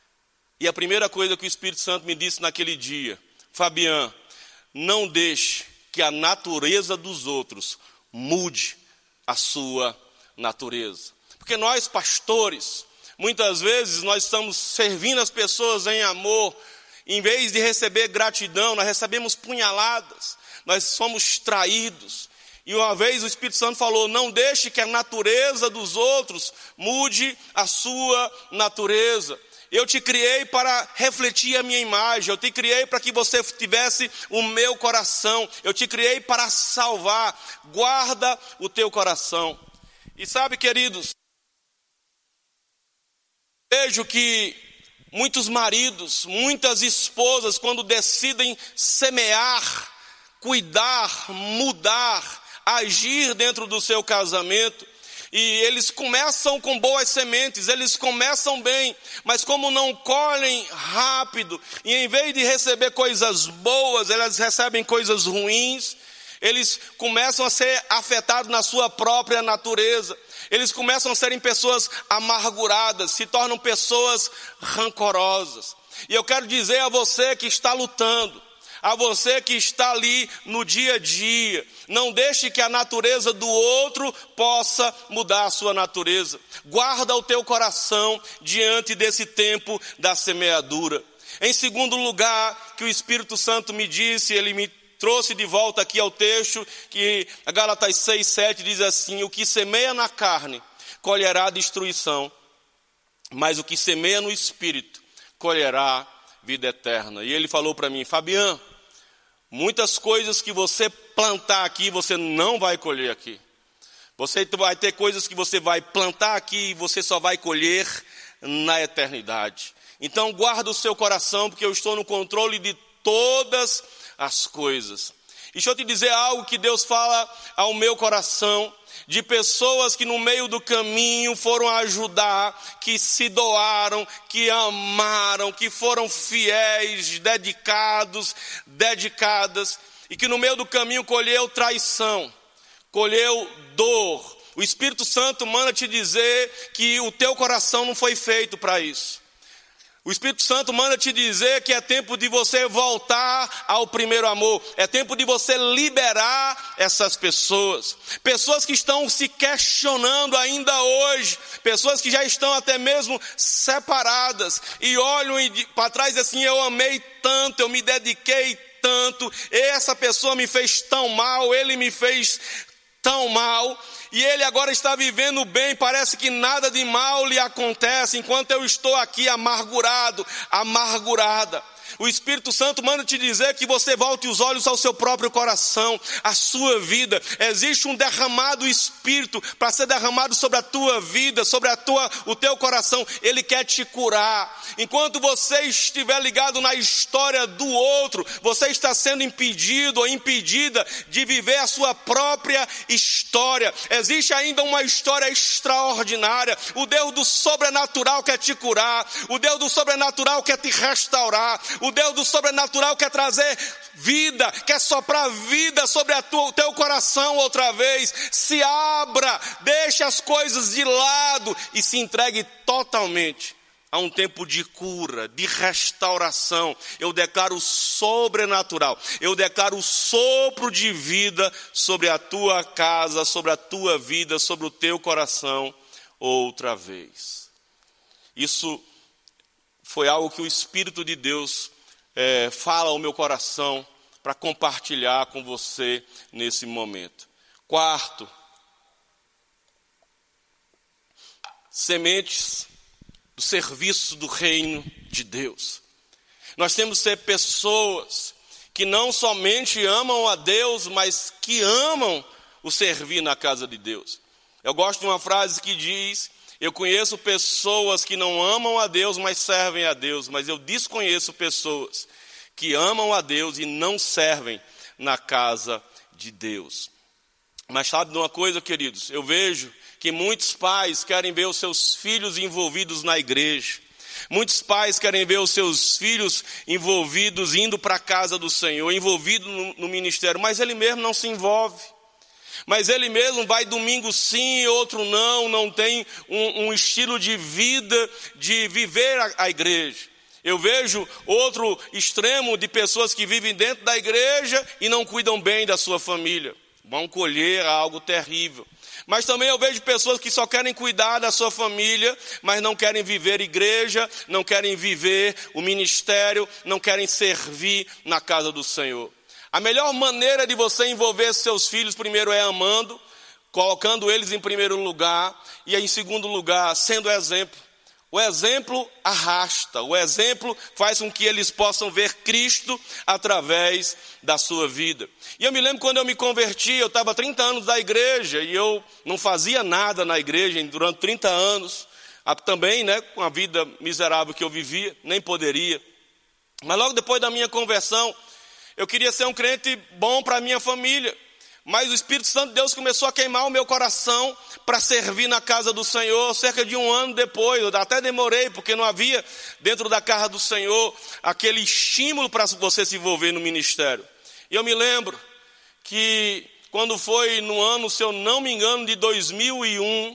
E a primeira coisa que o Espírito Santo me disse naquele dia: Fabiano, não deixe que a natureza dos outros mude a sua natureza. Porque nós, pastores, muitas vezes nós estamos servindo as pessoas em amor. Em vez de receber gratidão, nós recebemos punhaladas. Nós somos traídos. E uma vez o Espírito Santo falou: não deixe que a natureza dos outros mude a sua natureza. Eu te criei para refletir a minha imagem. Eu te criei para que você tivesse o meu coração. Eu te criei para salvar. Guarda o teu coração. E sabe, queridos, vejo que muitos maridos, muitas esposas, quando decidem semear, cuidar, mudar, agir dentro do seu casamento, e eles começam com boas sementes, eles começam bem, mas como não colhem rápido, e em vez de receber coisas boas, elas recebem coisas ruins, eles começam a ser afetados na sua própria natureza, eles começam a serem pessoas amarguradas, se tornam pessoas rancorosas. E eu quero dizer a você que está lutando, a você que está ali no dia a dia, não deixe que a natureza do outro possa mudar a sua natureza. Guarda o teu coração diante desse tempo da semeadura. Em segundo lugar, que o Espírito Santo me disse, ele me trouxe de volta aqui ao texto, que a Gálatas seis, sete diz assim: o que semeia na carne colherá destruição, mas o que semeia no Espírito colherá vida eterna. E ele falou para mim: Fabiano, muitas coisas que você plantar aqui, você não vai colher aqui. Você vai ter coisas que você vai plantar aqui e você só vai colher na eternidade. Então guarda o seu coração, porque eu estou no controle de todas as coisas. E deixa eu te dizer algo que Deus fala ao meu coração, de pessoas que no meio do caminho foram ajudar, que se doaram, que amaram, que foram fiéis, dedicados, dedicadas, e que no meio do caminho colheu traição, colheu dor. O Espírito Santo manda te dizer que o teu coração não foi feito para isso. O Espírito Santo manda te dizer que é tempo de você voltar ao primeiro amor. É tempo de você liberar essas pessoas. Pessoas que estão se questionando ainda hoje. Pessoas que já estão até mesmo separadas. E olham para trás assim: eu amei tanto, eu me dediquei tanto. Essa pessoa me fez tão mal, ele me fez tão mal. E ele agora está vivendo bem, parece que nada de mal lhe acontece, enquanto eu estou aqui amargurado, amargurada. O Espírito Santo manda te dizer que você volte os olhos ao seu próprio coração, à sua vida. Existe um derramado Espírito para ser derramado sobre a tua vida, sobre a tua, o teu coração. Ele quer te curar. Enquanto você estiver ligado na história do outro, você está sendo impedido ou impedida de viver a sua própria história. Existe ainda uma história extraordinária. O Deus do sobrenatural quer te curar. O Deus do sobrenatural quer te restaurar. O Deus do sobrenatural quer trazer vida, quer soprar vida sobre a tua, o teu coração outra vez. Se abra, deixe as coisas de lado e se entregue totalmente a um tempo de cura, de restauração. Eu declaro sobrenatural, eu declaro o sopro de vida sobre a tua casa, sobre a tua vida, sobre o teu coração outra vez. Isso foi algo que o Espírito de Deus é, fala ao meu coração para compartilhar com você nesse momento. Quarto, sementes do serviço do reino de Deus. Nós temos que ser pessoas que não somente amam a Deus, mas que amam o servir na casa de Deus. Eu gosto de uma frase que diz: eu conheço pessoas que não amam a Deus, mas servem a Deus, mas eu desconheço pessoas que amam a Deus e não servem na casa de Deus. Mas sabe de uma coisa, queridos? Eu vejo que muitos pais querem ver os seus filhos envolvidos na igreja. Muitos pais querem ver os seus filhos envolvidos, indo para a casa do Senhor, envolvidos no, no ministério, mas ele mesmo não se envolve. Mas ele mesmo vai domingo sim, outro não, não tem um, um estilo de vida, de viver a, a igreja. Eu vejo outro extremo de pessoas que vivem dentro da igreja e não cuidam bem da sua família. Vão colher algo terrível. Mas também eu vejo pessoas que só querem cuidar da sua família, mas não querem viver igreja, não querem viver o ministério, não querem servir na casa do Senhor. A melhor maneira de você envolver seus filhos, primeiro é amando, colocando eles em primeiro lugar, e em segundo lugar, sendo exemplo. O exemplo arrasta, o exemplo faz com que eles possam ver Cristo através da sua vida. E eu me lembro quando eu me converti, eu estava trinta anos da igreja, e eu não fazia nada na igreja durante trinta anos, também, né, com a vida miserável que eu vivia, nem poderia. Mas logo depois da minha conversão, eu queria ser um crente bom para a minha família, mas o Espírito Santo de Deus começou a queimar o meu coração para servir na casa do Senhor. Cerca de um ano depois, eu até demorei, porque não havia dentro da casa do Senhor aquele estímulo para você se envolver no ministério. E eu me lembro que quando foi no ano, se eu não me engano, de dois mil e um,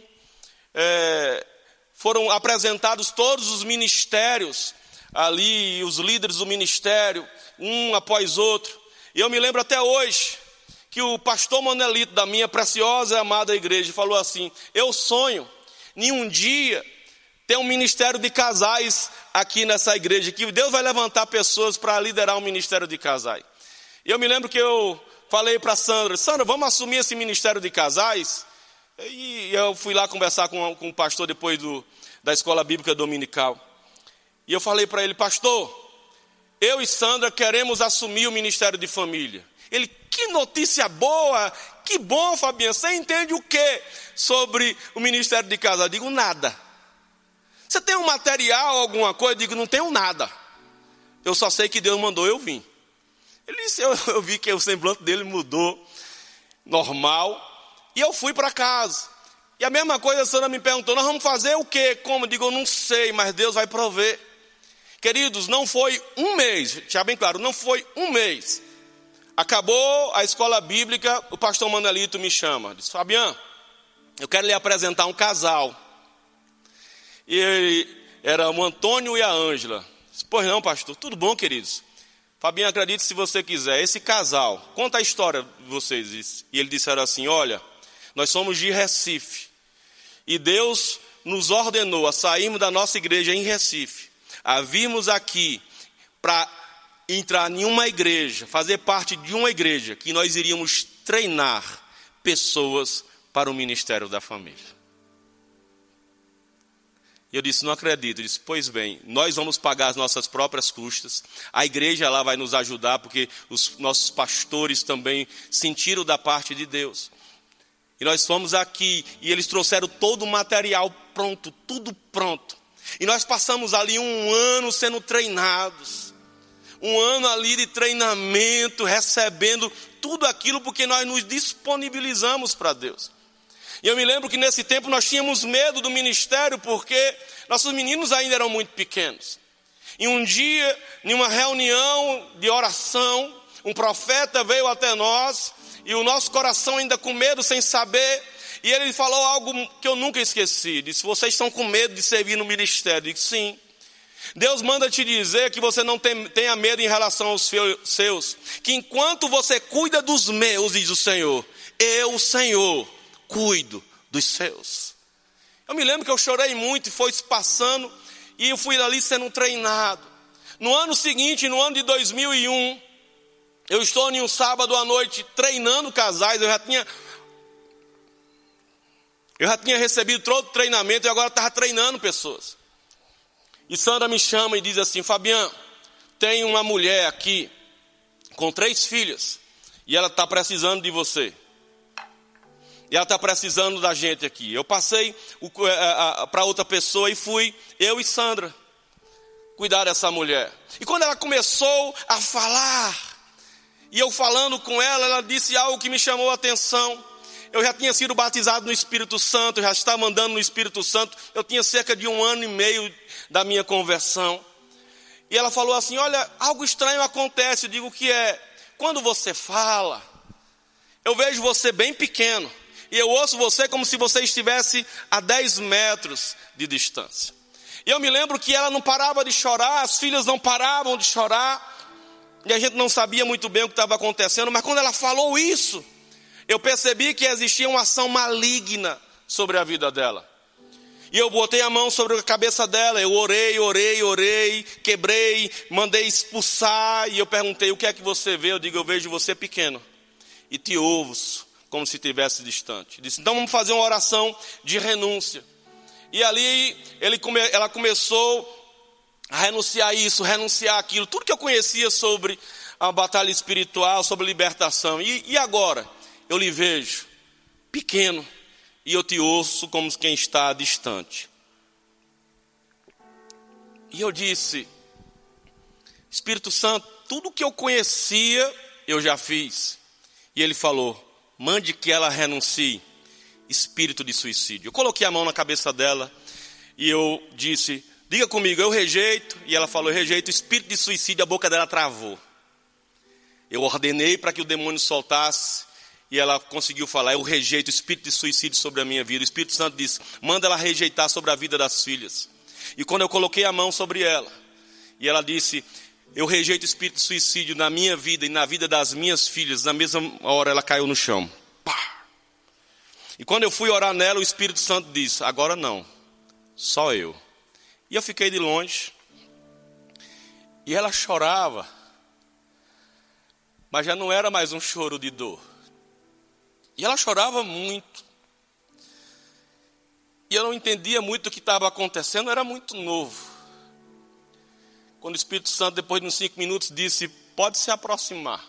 é, foram apresentados todos os ministérios ali, os líderes do ministério, um após outro. E eu me lembro até hoje que o pastor Manelito da minha preciosa e amada igreja falou assim: eu sonho em um dia ter um ministério de casais aqui nessa igreja, que Deus vai levantar pessoas para liderar um ministério de casais. E eu me lembro que eu falei para Sandra: Sandra, vamos assumir esse ministério de casais? E eu fui lá conversar com, com o pastor depois do, da escola bíblica dominical. E eu falei para ele: pastor, eu e Sandra queremos assumir o ministério de família. Ele: que notícia boa, que bom, Fabiano, você entende o que sobre o ministério de casal? Eu digo: nada. Você tem um material, alguma coisa? Eu digo: não tenho nada. Eu só sei que Deus mandou eu vir. Ele disse, eu, eu vi que o semblante dele mudou, normal, e eu fui para casa. E a mesma coisa a Sandra me perguntou: nós vamos fazer o quê? Como? Eu digo: eu não sei, mas Deus vai prover. Queridos, não foi um mês, deixa bem claro, não foi um mês. Acabou a escola bíblica, o pastor Manelito me chama. Diz: Fabiano, eu quero lhe apresentar um casal. E ele, era o Antônio e a Ângela. Disse: pois não, pastor, tudo bom, queridos? Fabiano, acredite se você quiser, esse casal, conta a história de vocês. E eles disseram assim: olha, nós somos de Recife. E Deus nos ordenou a sairmos da nossa igreja em Recife, a virmos aqui para entrar em uma igreja, fazer parte de uma igreja, que nós iríamos treinar pessoas para o ministério da família. E eu disse, não acredito. Ele disse, pois bem, nós vamos pagar as nossas próprias custas. A igreja lá vai nos ajudar, porque os nossos pastores também sentiram da parte de Deus. E nós fomos aqui, e eles trouxeram todo o material pronto, tudo pronto. E nós passamos ali um ano sendo treinados. Um ano ali de treinamento, recebendo tudo aquilo, porque nós nos disponibilizamos para Deus. E eu me lembro que nesse tempo nós tínhamos medo do ministério, porque nossos meninos ainda eram muito pequenos. E um dia, em uma reunião de oração, um profeta veio até nós, e o nosso coração ainda com medo, sem saber, e ele falou algo que eu nunca esqueci. Disse, vocês estão com medo de servir no ministério? Eu disse, sim. Deus manda te dizer que você não tem, tenha medo em relação aos seus, que enquanto você cuida dos meus, diz o Senhor, eu, o Senhor, cuido dos seus. Eu me lembro que eu chorei muito e foi se passando, e eu fui ali sendo treinado. No ano seguinte, no ano de dois mil e um, eu estou em um sábado à noite treinando casais, eu já tinha, eu já tinha recebido todo o treinamento e agora estava treinando pessoas. E Sandra me chama e diz assim, Fabiano, tem uma mulher aqui com três filhas e ela está precisando de você. E ela está precisando da gente aqui. Eu passei para outra pessoa e fui, eu e Sandra, cuidar dessa mulher. E quando ela começou a falar, e eu falando com ela, ela disse algo que me chamou a atenção. Eu já tinha sido batizado no Espírito Santo, já estava andando no Espírito Santo. Eu tinha cerca de um ano e meio da minha conversão. E ela falou assim, olha, algo estranho acontece. Eu digo, o que é? Quando você fala, eu vejo você bem pequeno. E eu ouço você como se você estivesse a dez metros de distância. E eu me lembro que ela não parava de chorar, as filhas não paravam de chorar. E a gente não sabia muito bem o que estava acontecendo. Mas quando ela falou isso, eu percebi que existia uma ação maligna sobre a vida dela. E eu botei a mão sobre a cabeça dela, eu orei, orei, orei, quebrei, mandei expulsar. E eu perguntei, o que é que você vê? Eu digo, eu vejo você pequeno e te ouço como se estivesse distante. Disse, então vamos fazer uma oração de renúncia. E ali ele come, ela começou a renunciar isso, renunciar aquilo, tudo que eu conhecia sobre a batalha espiritual, sobre libertação. E, e agora? Eu lhe vejo pequeno e eu te ouço como quem está distante. E eu disse, Espírito Santo, tudo que eu conhecia, eu já fiz. E ele falou, mande que ela renuncie, espírito de suicídio. Eu coloquei a mão na cabeça dela e eu disse, diga comigo, eu rejeito. E ela falou, eu rejeito, espírito de suicídio, a boca dela travou. Eu ordenei para que o demônio soltasse. E ela conseguiu falar, eu rejeito o espírito de suicídio sobre a minha vida. O Espírito Santo disse, manda ela rejeitar sobre a vida das filhas. E quando eu coloquei a mão sobre ela, e ela disse, eu rejeito o espírito de suicídio na minha vida e na vida das minhas filhas, na mesma hora ela caiu no chão. Pá! E quando eu fui orar nela, o Espírito Santo disse, agora não, só eu. E eu fiquei de longe. E ela chorava, mas já não era mais um choro de dor. E ela chorava muito. E eu não entendia muito o que estava acontecendo, eu era muito novo. Quando o Espírito Santo, depois de uns cinco minutos, disse, pode se aproximar.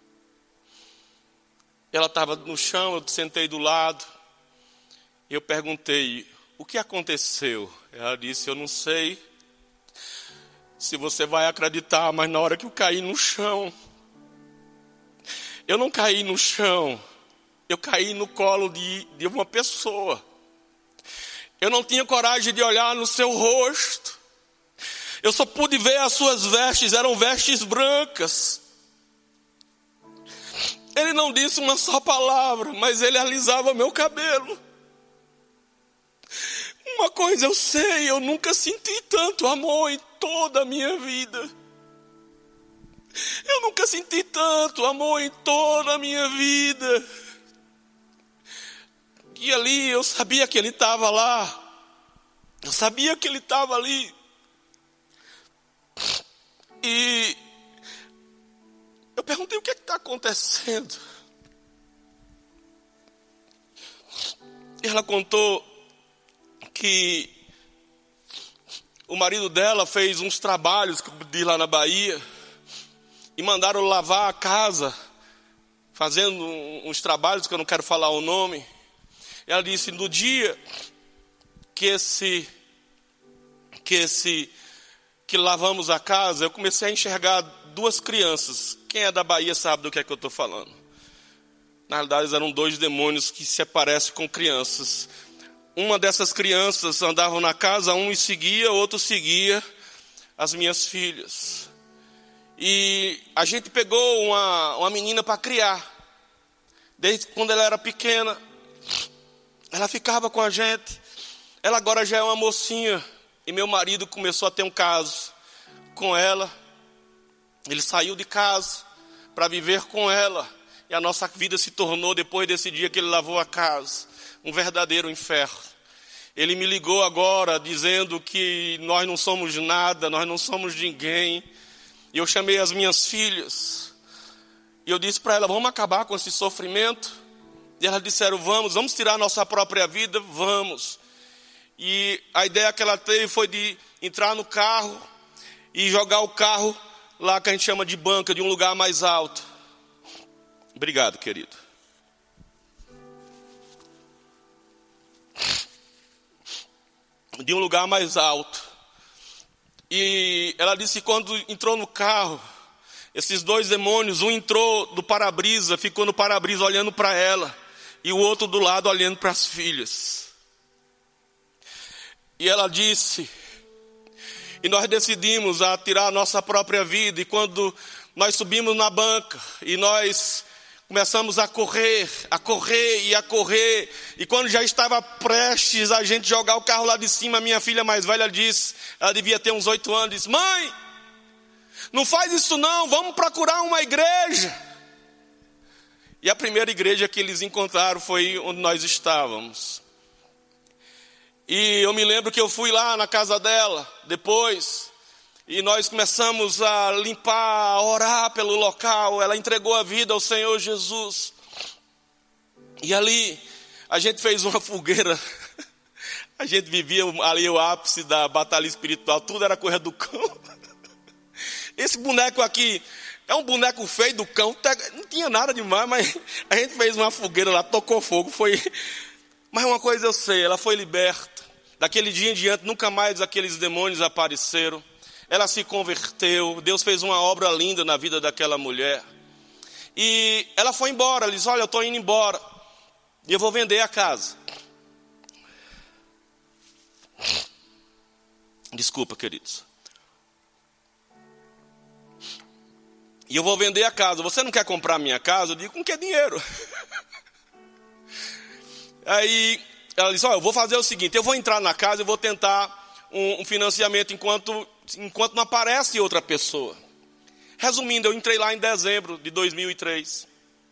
Ela estava no chão, eu sentei do lado. E eu perguntei, o que aconteceu? Ela disse, eu não sei se você vai acreditar, mas na hora que eu caí no chão, eu não caí no chão. Eu caí no colo de, de uma pessoa. Eu não tinha coragem de olhar no seu rosto. Eu só pude ver as suas vestes, eram vestes brancas. Ele não disse uma só palavra, mas ele alisava meu cabelo. Uma coisa eu sei, eu nunca senti tanto amor em toda a minha vida. Eu nunca senti tanto amor em toda a minha vida. E ali eu sabia que ele estava lá. Eu sabia que ele estava ali. E eu perguntei, o que é que está acontecendo? E ela contou que o marido dela fez uns trabalhos que eu pedi lá na Bahia e mandaram lavar a casa, fazendo uns trabalhos que eu não quero falar o nome. Ela disse, no dia que esse, que esse, que lavamos a casa, eu comecei a enxergar duas crianças. Quem é da Bahia sabe do que é que eu estou falando. Na realidade, eram dois demônios que se parecem com crianças. Uma dessas crianças andava na casa, um me seguia, outro seguia as minhas filhas. E a gente pegou uma, uma menina para criar. Desde quando ela era pequena, ela ficava com a gente. Ela agora já é uma mocinha. E meu marido começou a ter um caso com ela. Ele saiu de casa para viver com ela. E a nossa vida se tornou, depois desse dia que ele lavou a casa, um verdadeiro inferno. Ele me ligou agora dizendo que nós não somos nada, nós não somos ninguém. E eu chamei as minhas filhas. E eu disse para ela, vamos acabar com esse sofrimento? E elas disseram, vamos, vamos tirar nossa própria vida? Vamos. E a ideia que ela teve foi de entrar no carro e jogar o carro lá que a gente chama de banca, de um lugar mais alto. Obrigado, querido. De um lugar mais alto. E ela disse que quando entrou no carro, esses dois demônios, um entrou do para-brisa, ficou no para-brisa olhando para ela, e o outro do lado olhando para as filhas. E ela disse, e nós decidimos a tirar a nossa própria vida, e quando nós subimos na banca, e nós começamos a correr, a correr e a correr. E quando já estava prestes a gente jogar o carro lá de cima, a minha filha mais velha disse, ela devia ter uns oito anos, disse, mãe, não faz isso não, vamos procurar uma igreja. E a primeira igreja que eles encontraram foi onde nós estávamos. E eu me lembro que eu fui lá na casa dela, depois... E nós começamos a limpar, a orar pelo local. Ela entregou a vida ao Senhor Jesus. E ali, a gente fez uma fogueira. A gente vivia ali o ápice da batalha espiritual. Tudo era coisa do cão. Esse boneco aqui é um boneco feio do cão. Não tinha nada demais, mas a gente fez uma fogueira lá, tocou fogo. Foi... Mas uma coisa eu sei, ela foi liberta. Daquele dia em diante, nunca mais aqueles demônios apareceram. Ela se converteu, Deus fez uma obra linda na vida daquela mulher. E ela foi embora, ela disse, olha, eu estou indo embora. E eu vou vender a casa. Desculpa, queridos. E eu vou vender a casa. Você não quer comprar a minha casa? Eu digo, com que dinheiro? Aí ela disse, olha, eu vou fazer o seguinte, eu vou entrar na casa e vou tentar um, um financiamento enquanto... enquanto não aparece outra pessoa. Resumindo, eu entrei lá em dezembro de dois mil e três.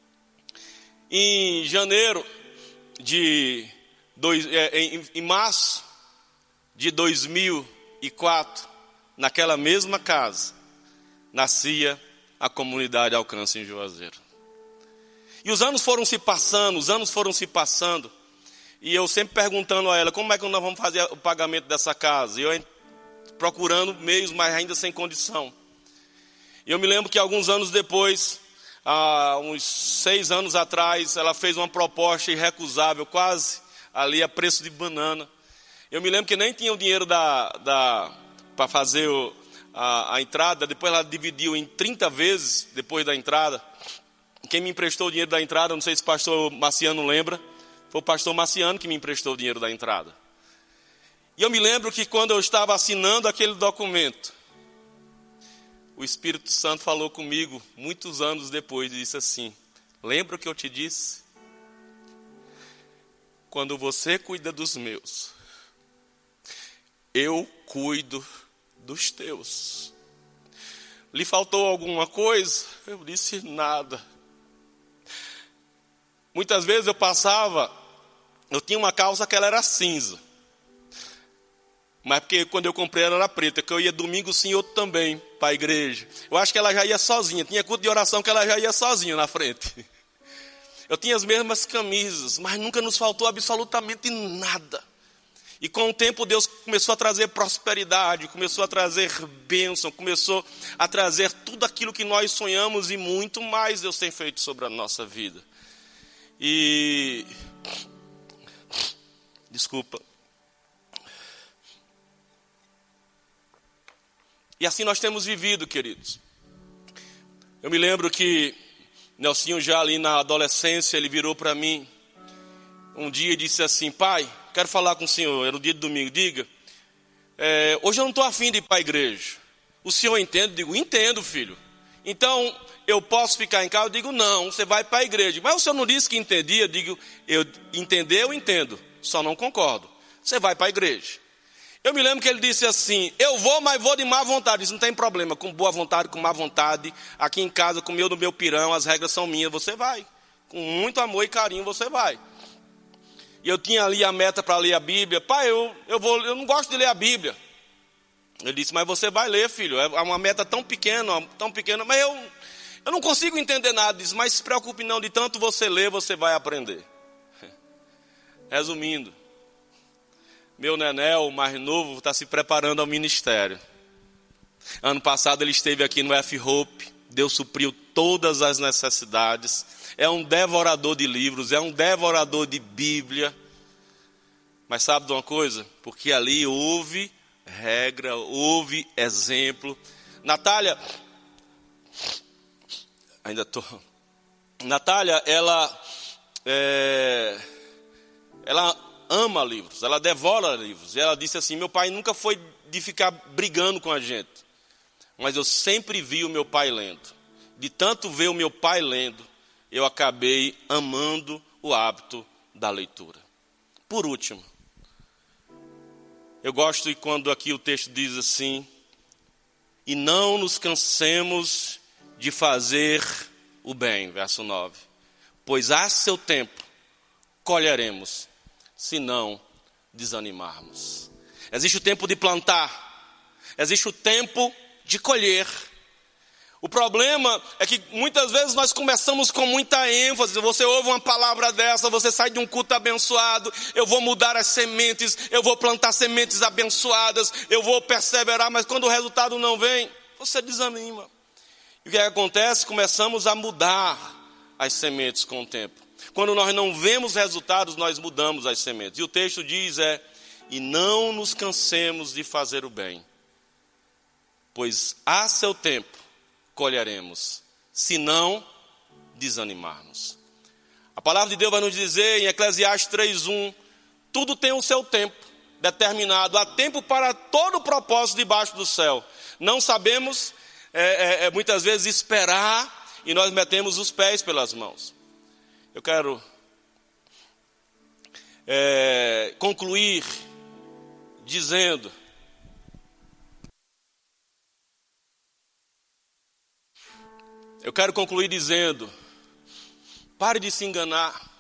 Em janeiro de... Dois, é, em, em março de dois mil e quatro, naquela mesma casa, nascia a comunidade Alcance em Juazeiro. E os anos foram se passando, os anos foram se passando. E eu sempre perguntando a ela, como é que nós vamos fazer o pagamento dessa casa? E eu procurando meios, mas ainda sem condição. E eu me lembro que alguns anos depois, há uns seis anos atrás, ela fez uma proposta irrecusável, quase ali a preço de banana. Eu me lembro que nem tinha o dinheiro da, da, para fazer o, a, a entrada, depois ela dividiu em trinta vezes depois da entrada. Quem me emprestou o dinheiro da entrada, não sei se o pastor Marciano lembra, foi o pastor Marciano que me emprestou o dinheiro da entrada. E eu me lembro que quando eu estava assinando aquele documento, o Espírito Santo falou comigo, muitos anos depois, e disse assim, lembra o que eu te disse? Quando você cuida dos meus, eu cuido dos teus. Lhe faltou alguma coisa? Eu disse nada. Muitas vezes eu passava, eu tinha uma calça que ela era cinza. Mas porque quando eu comprei ela era preta, que eu ia domingo sim, outro também, para a igreja. Eu acho que ela já ia sozinha, tinha culto de oração que ela já ia sozinha na frente. Eu tinha as mesmas camisas, mas nunca nos faltou absolutamente nada. E com o tempo Deus começou a trazer prosperidade, começou a trazer bênção, começou a trazer tudo aquilo que nós sonhamos e muito mais Deus tem feito sobre a nossa vida. E... Desculpa. E assim nós temos vivido, queridos. Eu me lembro que Nelsinho, já ali na adolescência, ele virou para mim um dia e disse assim: pai, quero falar com o senhor. Era o dia de domingo. Diga, é, hoje eu não estou afim de ir para a igreja. O senhor entende? Eu digo, entendo, filho. Então, eu posso ficar em casa? Eu digo, não, você vai para a igreja. Mas o senhor não disse que entendia? Eu digo, eu entender, eu entendo, só não concordo. Você vai para a igreja. Eu me lembro que ele disse assim: eu vou, mas vou de má vontade. Isso não tem problema, com boa vontade, com má vontade. Aqui em casa, com o meu do meu pirão, as regras são minhas, você vai. Com muito amor e carinho, você vai. E eu tinha ali a meta para ler a Bíblia. Pai, eu, eu, vou, eu não gosto de ler a Bíblia. Ele disse, mas você vai ler, filho. É uma meta tão pequena, tão pequena. Mas eu, eu não consigo entender nada disso. Mas se preocupe não, de tanto você ler, você vai aprender. Resumindo, meu Nenel, o mais novo, está se preparando ao ministério. Ano passado ele esteve aqui no F-Hope. Deus supriu todas as necessidades. É um devorador de livros, é um devorador de Bíblia. Mas sabe de uma coisa? Porque ali houve regra, houve exemplo. Natália, ainda estou... Natália, ela, é, ela ama livros, ela devora livros. E ela disse assim, meu pai nunca foi de ficar brigando com a gente. Mas eu sempre vi o meu pai lendo. De tanto ver o meu pai lendo, eu acabei amando o hábito da leitura. Por último, eu gosto de quando aqui o texto diz assim: e não nos cansemos de fazer o bem, verso nove. Pois a seu tempo colheremos, se não desanimarmos. Existe o tempo de plantar, existe o tempo de colher. O problema é que muitas vezes nós começamos com muita ênfase. Você ouve uma palavra dessa, você sai de um culto abençoado. Eu vou mudar as sementes, eu vou plantar sementes abençoadas, eu vou perseverar, mas quando o resultado não vem, você desanima. E o que acontece? Começamos a mudar as sementes com o tempo. Quando nós não vemos resultados, nós mudamos as sementes. E o texto diz é, e não nos cansemos de fazer o bem, pois a seu tempo colheremos, se não desanimarmos. A palavra de Deus vai nos dizer em Eclesiastes três, um, tudo tem o seu tempo determinado, há tempo para todo o propósito debaixo do céu. Não sabemos, é, é, é, muitas vezes, esperar e nós metemos os pés pelas mãos. Eu quero é, concluir dizendo, Eu quero concluir dizendo, pare de se enganar,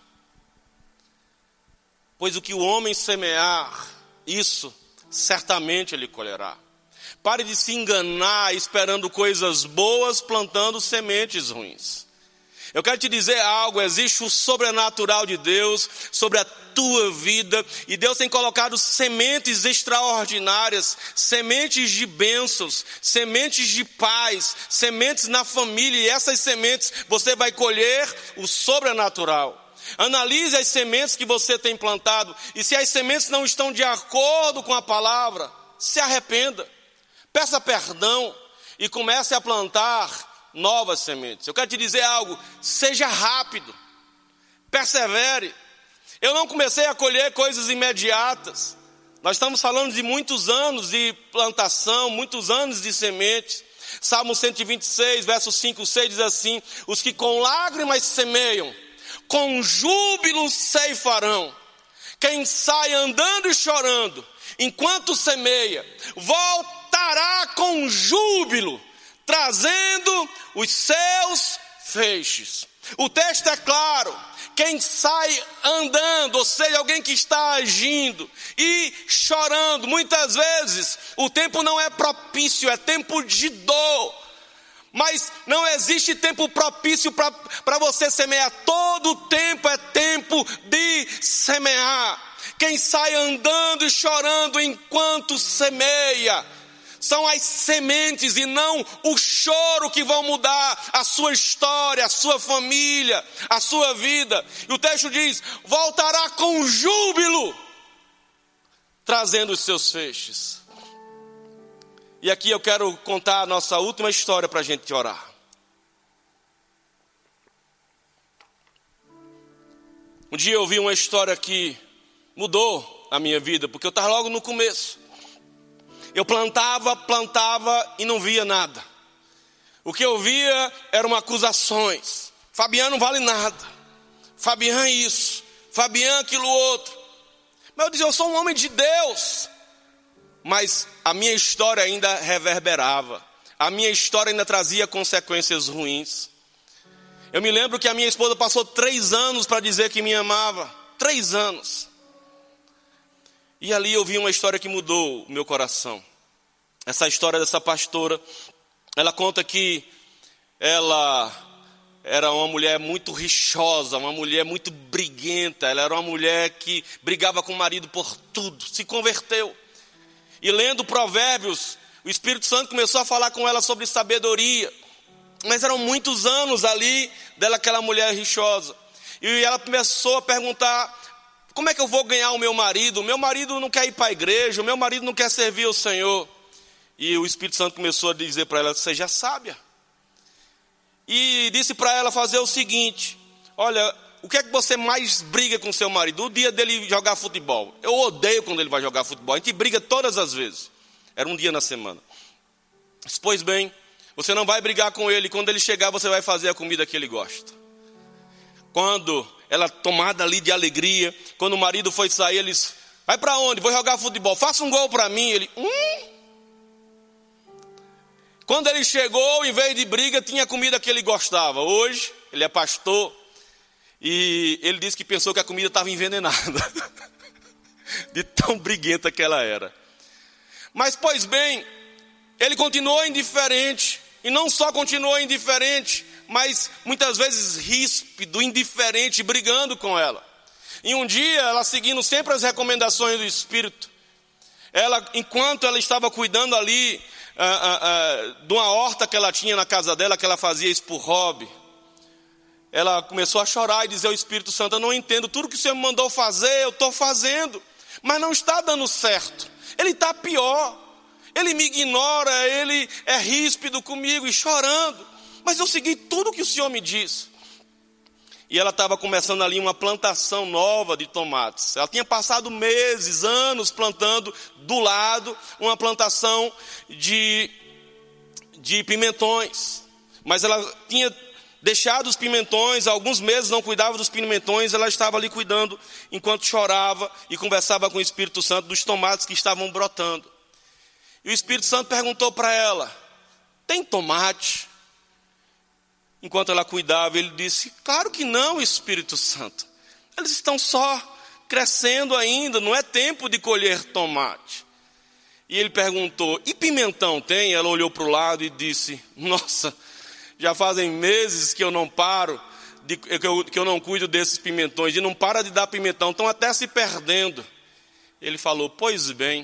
pois o que o homem semear, isso certamente ele colherá. Pare de se enganar esperando coisas boas, plantando sementes ruins. Eu quero te dizer algo, existe o sobrenatural de Deus sobre a tua vida, e Deus tem colocado sementes extraordinárias, sementes de bênçãos, sementes de paz, sementes na família, e essas sementes você vai colher o sobrenatural. Analise as sementes que você tem plantado, e se as sementes não estão de acordo com a palavra, se arrependa, peça perdão e comece a plantar novas sementes. Eu quero te dizer algo, seja rápido, persevere. Eu não comecei a colher coisas imediatas. Nós estamos falando de muitos anos de plantação, muitos anos de sementes. Salmo cento e vinte e seis, versos cinco e seis diz assim, os que com lágrimas semeiam, com júbilo ceifarão. Quem sai andando e chorando, enquanto semeia, voltará com júbilo, trazendo os seus feixes. O texto é claro, quem sai andando, ou seja, alguém que está agindo e chorando, muitas vezes o tempo não é propício, é tempo de dor, mas não existe tempo propício para você semear, todo tempo é tempo de semear. Quem sai andando e chorando enquanto semeia são as sementes e não o choro que vão mudar a sua história, a sua família, a sua vida. E o texto diz: voltará com júbilo, trazendo os seus feixes. E aqui eu quero contar a nossa última história para a gente orar. Um dia eu vi uma história que mudou a minha vida, porque eu estava logo no começo. Eu plantava, plantava e não via nada. O que eu via eram acusações. Fabiano não vale nada. Fabiano isso. Fabiano aquilo outro. Mas eu dizia, eu sou um homem de Deus. Mas a minha história ainda reverberava. A minha história ainda trazia consequências ruins. Eu me lembro que a minha esposa passou três anos para dizer que me amava. Três anos. E ali eu vi uma história que mudou o meu coração. Essa história dessa pastora, ela conta que ela era uma mulher muito rixosa, uma mulher muito briguenta. Ela era uma mulher que brigava com o marido por tudo, se converteu. E lendo Provérbios, o Espírito Santo começou a falar com ela sobre sabedoria. Mas eram muitos anos ali dela, aquela mulher rixosa. E ela começou a perguntar: como é que eu vou ganhar o meu marido? O meu marido não quer ir para a igreja, o meu marido não quer servir o Senhor. E o Espírito Santo começou a dizer para ela: seja sábia. E disse para ela fazer o seguinte: olha, o que é que você mais briga com seu marido? O dia dele jogar futebol. Eu odeio quando ele vai jogar futebol. A gente briga todas as vezes. Era um dia na semana. Pois bem, você não vai brigar com ele. Quando ele chegar, você vai fazer a comida que ele gosta. Quando ela, tomada ali de alegria, quando o marido foi sair, eles: vai para onde? Vou jogar futebol. Faça um gol para mim. Ele: hum? Quando ele chegou, em vez de briga, tinha a comida que ele gostava. Hoje, ele é pastor. E ele disse que pensou que a comida estava envenenada. De tão briguenta que ela era. Mas, pois bem, ele continuou indiferente. E não só continuou indiferente, mas muitas vezes ríspido, indiferente, brigando com ela. E um dia, ela seguindo sempre as recomendações do Espírito, ela, enquanto ela estava cuidando ali ah, ah, ah, de uma horta que ela tinha na casa dela, que ela fazia isso por hobby, ela começou a chorar e dizer ao Espírito Santo: eu não entendo, tudo que o Senhor me mandou fazer, eu estou fazendo, mas não está dando certo. Ele está pior. Ele me ignora, ele é ríspido comigo e chorando. Mas eu segui tudo que o Senhor me disse. E ela estava começando ali uma plantação nova de tomates. Ela tinha passado meses, anos plantando do lado uma plantação de, de pimentões. Mas ela tinha deixado os pimentões, alguns meses não cuidava dos pimentões. Ela estava ali cuidando enquanto chorava e conversava com o Espírito Santo dos tomates que estavam brotando. E o Espírito Santo perguntou para ela: tem tomate? Enquanto ela cuidava, ele disse: claro que não, Espírito Santo. Eles estão só crescendo ainda, não é tempo de colher tomate. E ele perguntou: e pimentão tem? Ela olhou para o lado e disse: nossa, já fazem meses que eu não paro, de, que, eu, que eu não cuido desses pimentões. E não para de dar pimentão, estão até se perdendo. Ele falou: pois bem,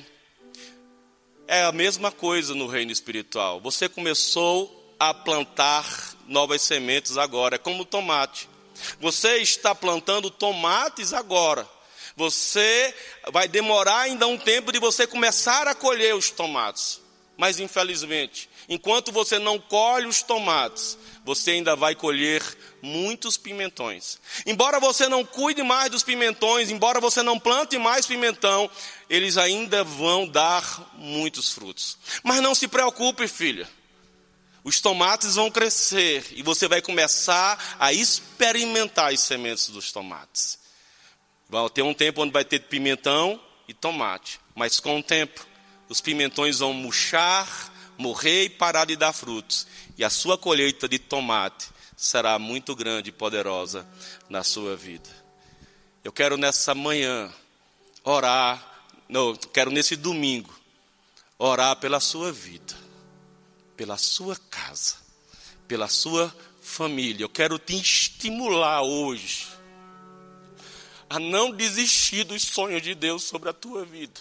é a mesma coisa no reino espiritual. Você começou a plantar novas sementes agora, é como o tomate. Você está plantando tomates agora. Você vai demorar ainda um tempo de você começar a colher os tomates. Mas infelizmente, enquanto você não colhe os tomates, você ainda vai colher muitos pimentões. Embora você não cuide mais dos pimentões, embora você não plante mais pimentão, eles ainda vão dar muitos frutos. Mas não se preocupe, filha. Os tomates vão crescer e você vai começar a experimentar as sementes dos tomates. Vai ter um tempo onde vai ter pimentão e tomate. Mas com o tempo, os pimentões vão murchar, morrer e parar de dar frutos. E a sua colheita de tomate será muito grande e poderosa na sua vida. Eu quero nessa manhã orar, não, quero nesse domingo orar pela sua vida, pela sua casa, pela sua família. Eu quero te estimular hoje a não desistir dos sonhos de Deus sobre a tua vida.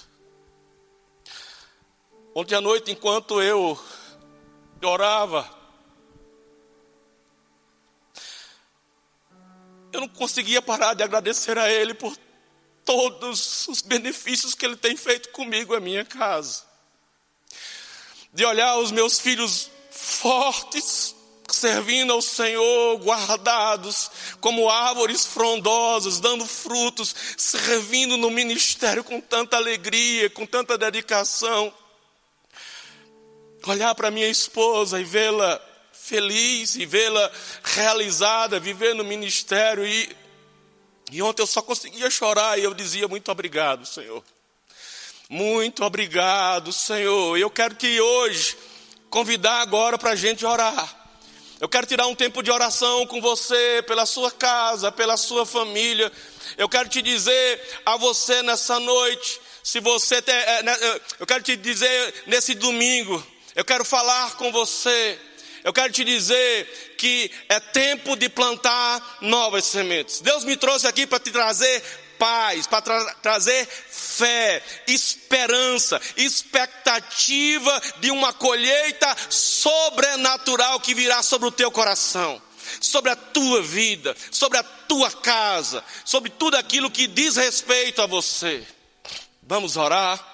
Ontem à noite, enquanto eu orava, eu não conseguia parar de agradecer a Ele por todos os benefícios que Ele tem feito comigo, a minha casa. De olhar os meus filhos fortes, servindo ao Senhor, guardados como árvores frondosas, dando frutos, servindo no ministério com tanta alegria, com tanta dedicação. Olhar para minha esposa e vê-la feliz, e vê-la realizada, viver no ministério. E, e ontem eu só conseguia chorar e eu dizia: muito obrigado, Senhor. Muito obrigado, Senhor. Eu quero que hoje, convidar agora para a gente orar. Eu quero tirar um tempo de oração com você, pela sua casa, pela sua família. Eu quero te dizer a você nessa noite, se você tem, eu quero te dizer nesse domingo, eu quero falar com você. Eu quero te dizer que é tempo de plantar novas sementes. Deus me trouxe aqui para te trazer paz, para tra- trazer fé, esperança, expectativa de uma colheita sobrenatural que virá sobre o teu coração, sobre a tua vida, sobre a tua casa, sobre tudo aquilo que diz respeito a você. Vamos orar?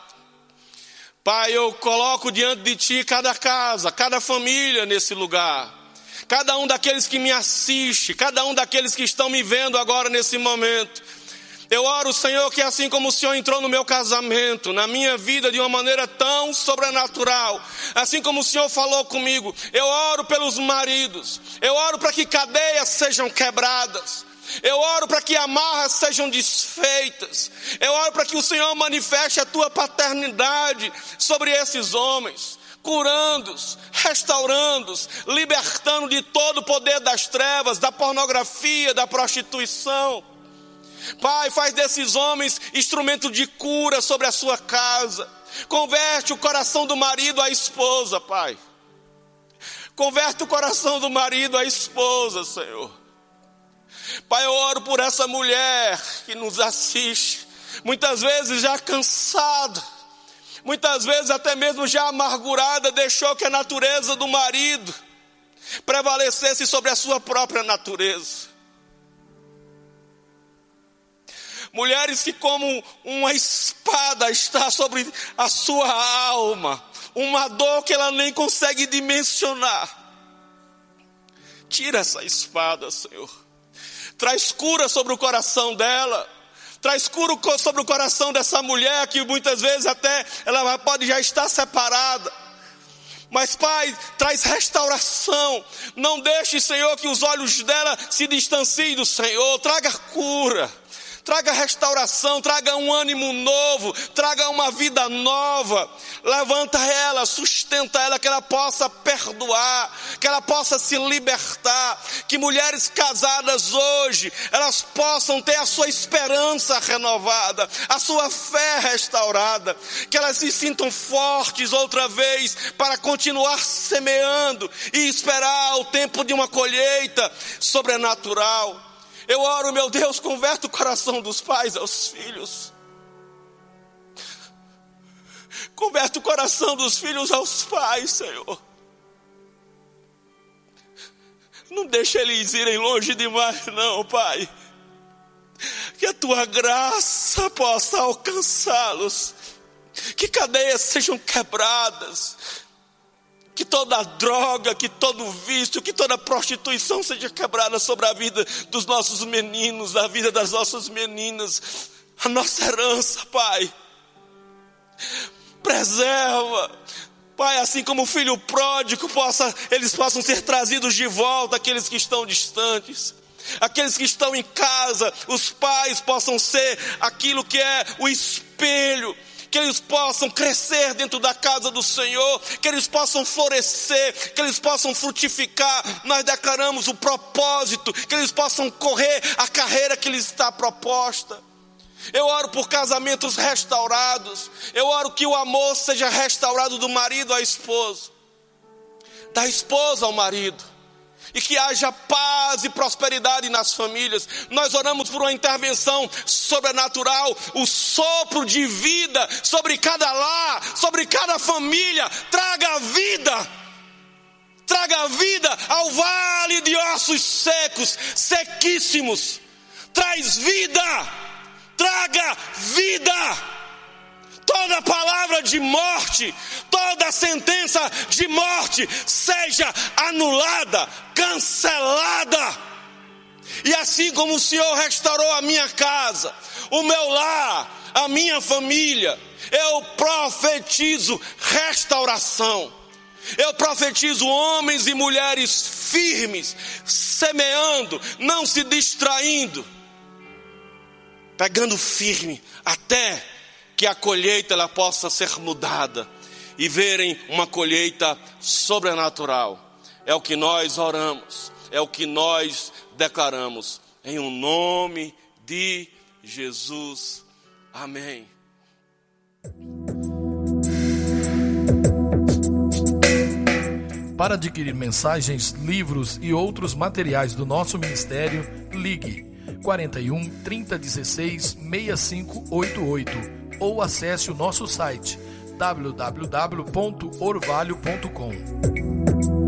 Pai, eu coloco diante de Ti cada casa, cada família nesse lugar. Cada um daqueles que me assiste, cada um daqueles que estão me vendo agora nesse momento. Eu oro, Senhor, que assim como o Senhor entrou no meu casamento, na minha vida de uma maneira tão sobrenatural, assim como o Senhor falou comigo, eu oro pelos maridos, eu oro para que cadeias sejam quebradas, eu oro para que amarras sejam desfeitas, eu oro para que o Senhor manifeste a Tua paternidade sobre esses homens, curando-os, restaurando-os, libertando de todo o poder das trevas, da pornografia, da prostituição. Pai, faz desses homens instrumento de cura sobre a sua casa. Converte o coração do marido à esposa, Pai. Converte o coração do marido à esposa, Senhor. Pai, eu oro por essa mulher que nos assiste, muitas vezes já cansada, muitas vezes até mesmo já amargurada, deixou que a natureza do marido prevalecesse sobre a sua própria natureza. Mulheres que como uma espada está sobre a sua alma, uma dor que ela nem consegue dimensionar. Tira essa espada, Senhor. Traz cura sobre o coração dela. Traz cura sobre o coração dessa mulher que muitas vezes até ela pode já estar separada. Mas, Pai, traz restauração. Não deixe, Senhor, que os olhos dela se distanciem do Senhor. Traga cura. Traga restauração, traga um ânimo novo, traga uma vida nova. Levanta ela, sustenta ela, que ela possa perdoar, que ela possa se libertar. Que mulheres casadas hoje, elas possam ter a sua esperança renovada, a sua fé restaurada. Que elas se sintam fortes outra vez para continuar semeando e esperar o tempo de uma colheita sobrenatural. Eu oro, meu Deus, converta o coração dos pais aos filhos. Converta o coração dos filhos aos pais, Senhor. Não deixa eles irem longe demais, não, Pai. Que a Tua graça possa alcançá-los. Que cadeias sejam quebradas. Que toda droga, que todo vício, que toda prostituição seja quebrada sobre a vida dos nossos meninos, da vida das nossas meninas. A nossa herança, Pai. Preserva. Pai, assim como o filho pródigo, possa, eles possam ser trazidos de volta, aqueles que estão distantes. Aqueles que estão em casa, os pais possam ser aquilo que é o espelho. Que eles possam crescer dentro da casa do Senhor, que eles possam florescer, que eles possam frutificar. Nós declaramos o propósito, que eles possam correr a carreira que lhes está proposta. Eu oro por casamentos restaurados, eu oro que o amor seja restaurado do marido à esposa, da esposa ao marido. e que haja paz e prosperidade nas famílias. Nós oramos por uma intervenção sobrenatural, o sopro de vida sobre cada lar, sobre cada família. Traga vida, traga vida ao vale de ossos secos, sequíssimos. Traz vida, traga vida. Toda palavra de morte, toda sentença de morte seja anulada, cancelada. E assim como o Senhor restaurou a minha casa, o meu lar, a minha família, eu profetizo restauração. Eu profetizo homens e mulheres firmes, semeando, não se distraindo, pegando firme até que a colheita ela possa ser mudada e verem uma colheita sobrenatural. É o que nós oramos, é o que nós declaramos, em o nome de Jesus. Amém. Para adquirir mensagens, livros e outros materiais do nosso ministério, ligue quarenta e um, trinta, dezesseis, sessenta e cinco oitenta e oito ou acesse o nosso site w w w ponto orvalho ponto com.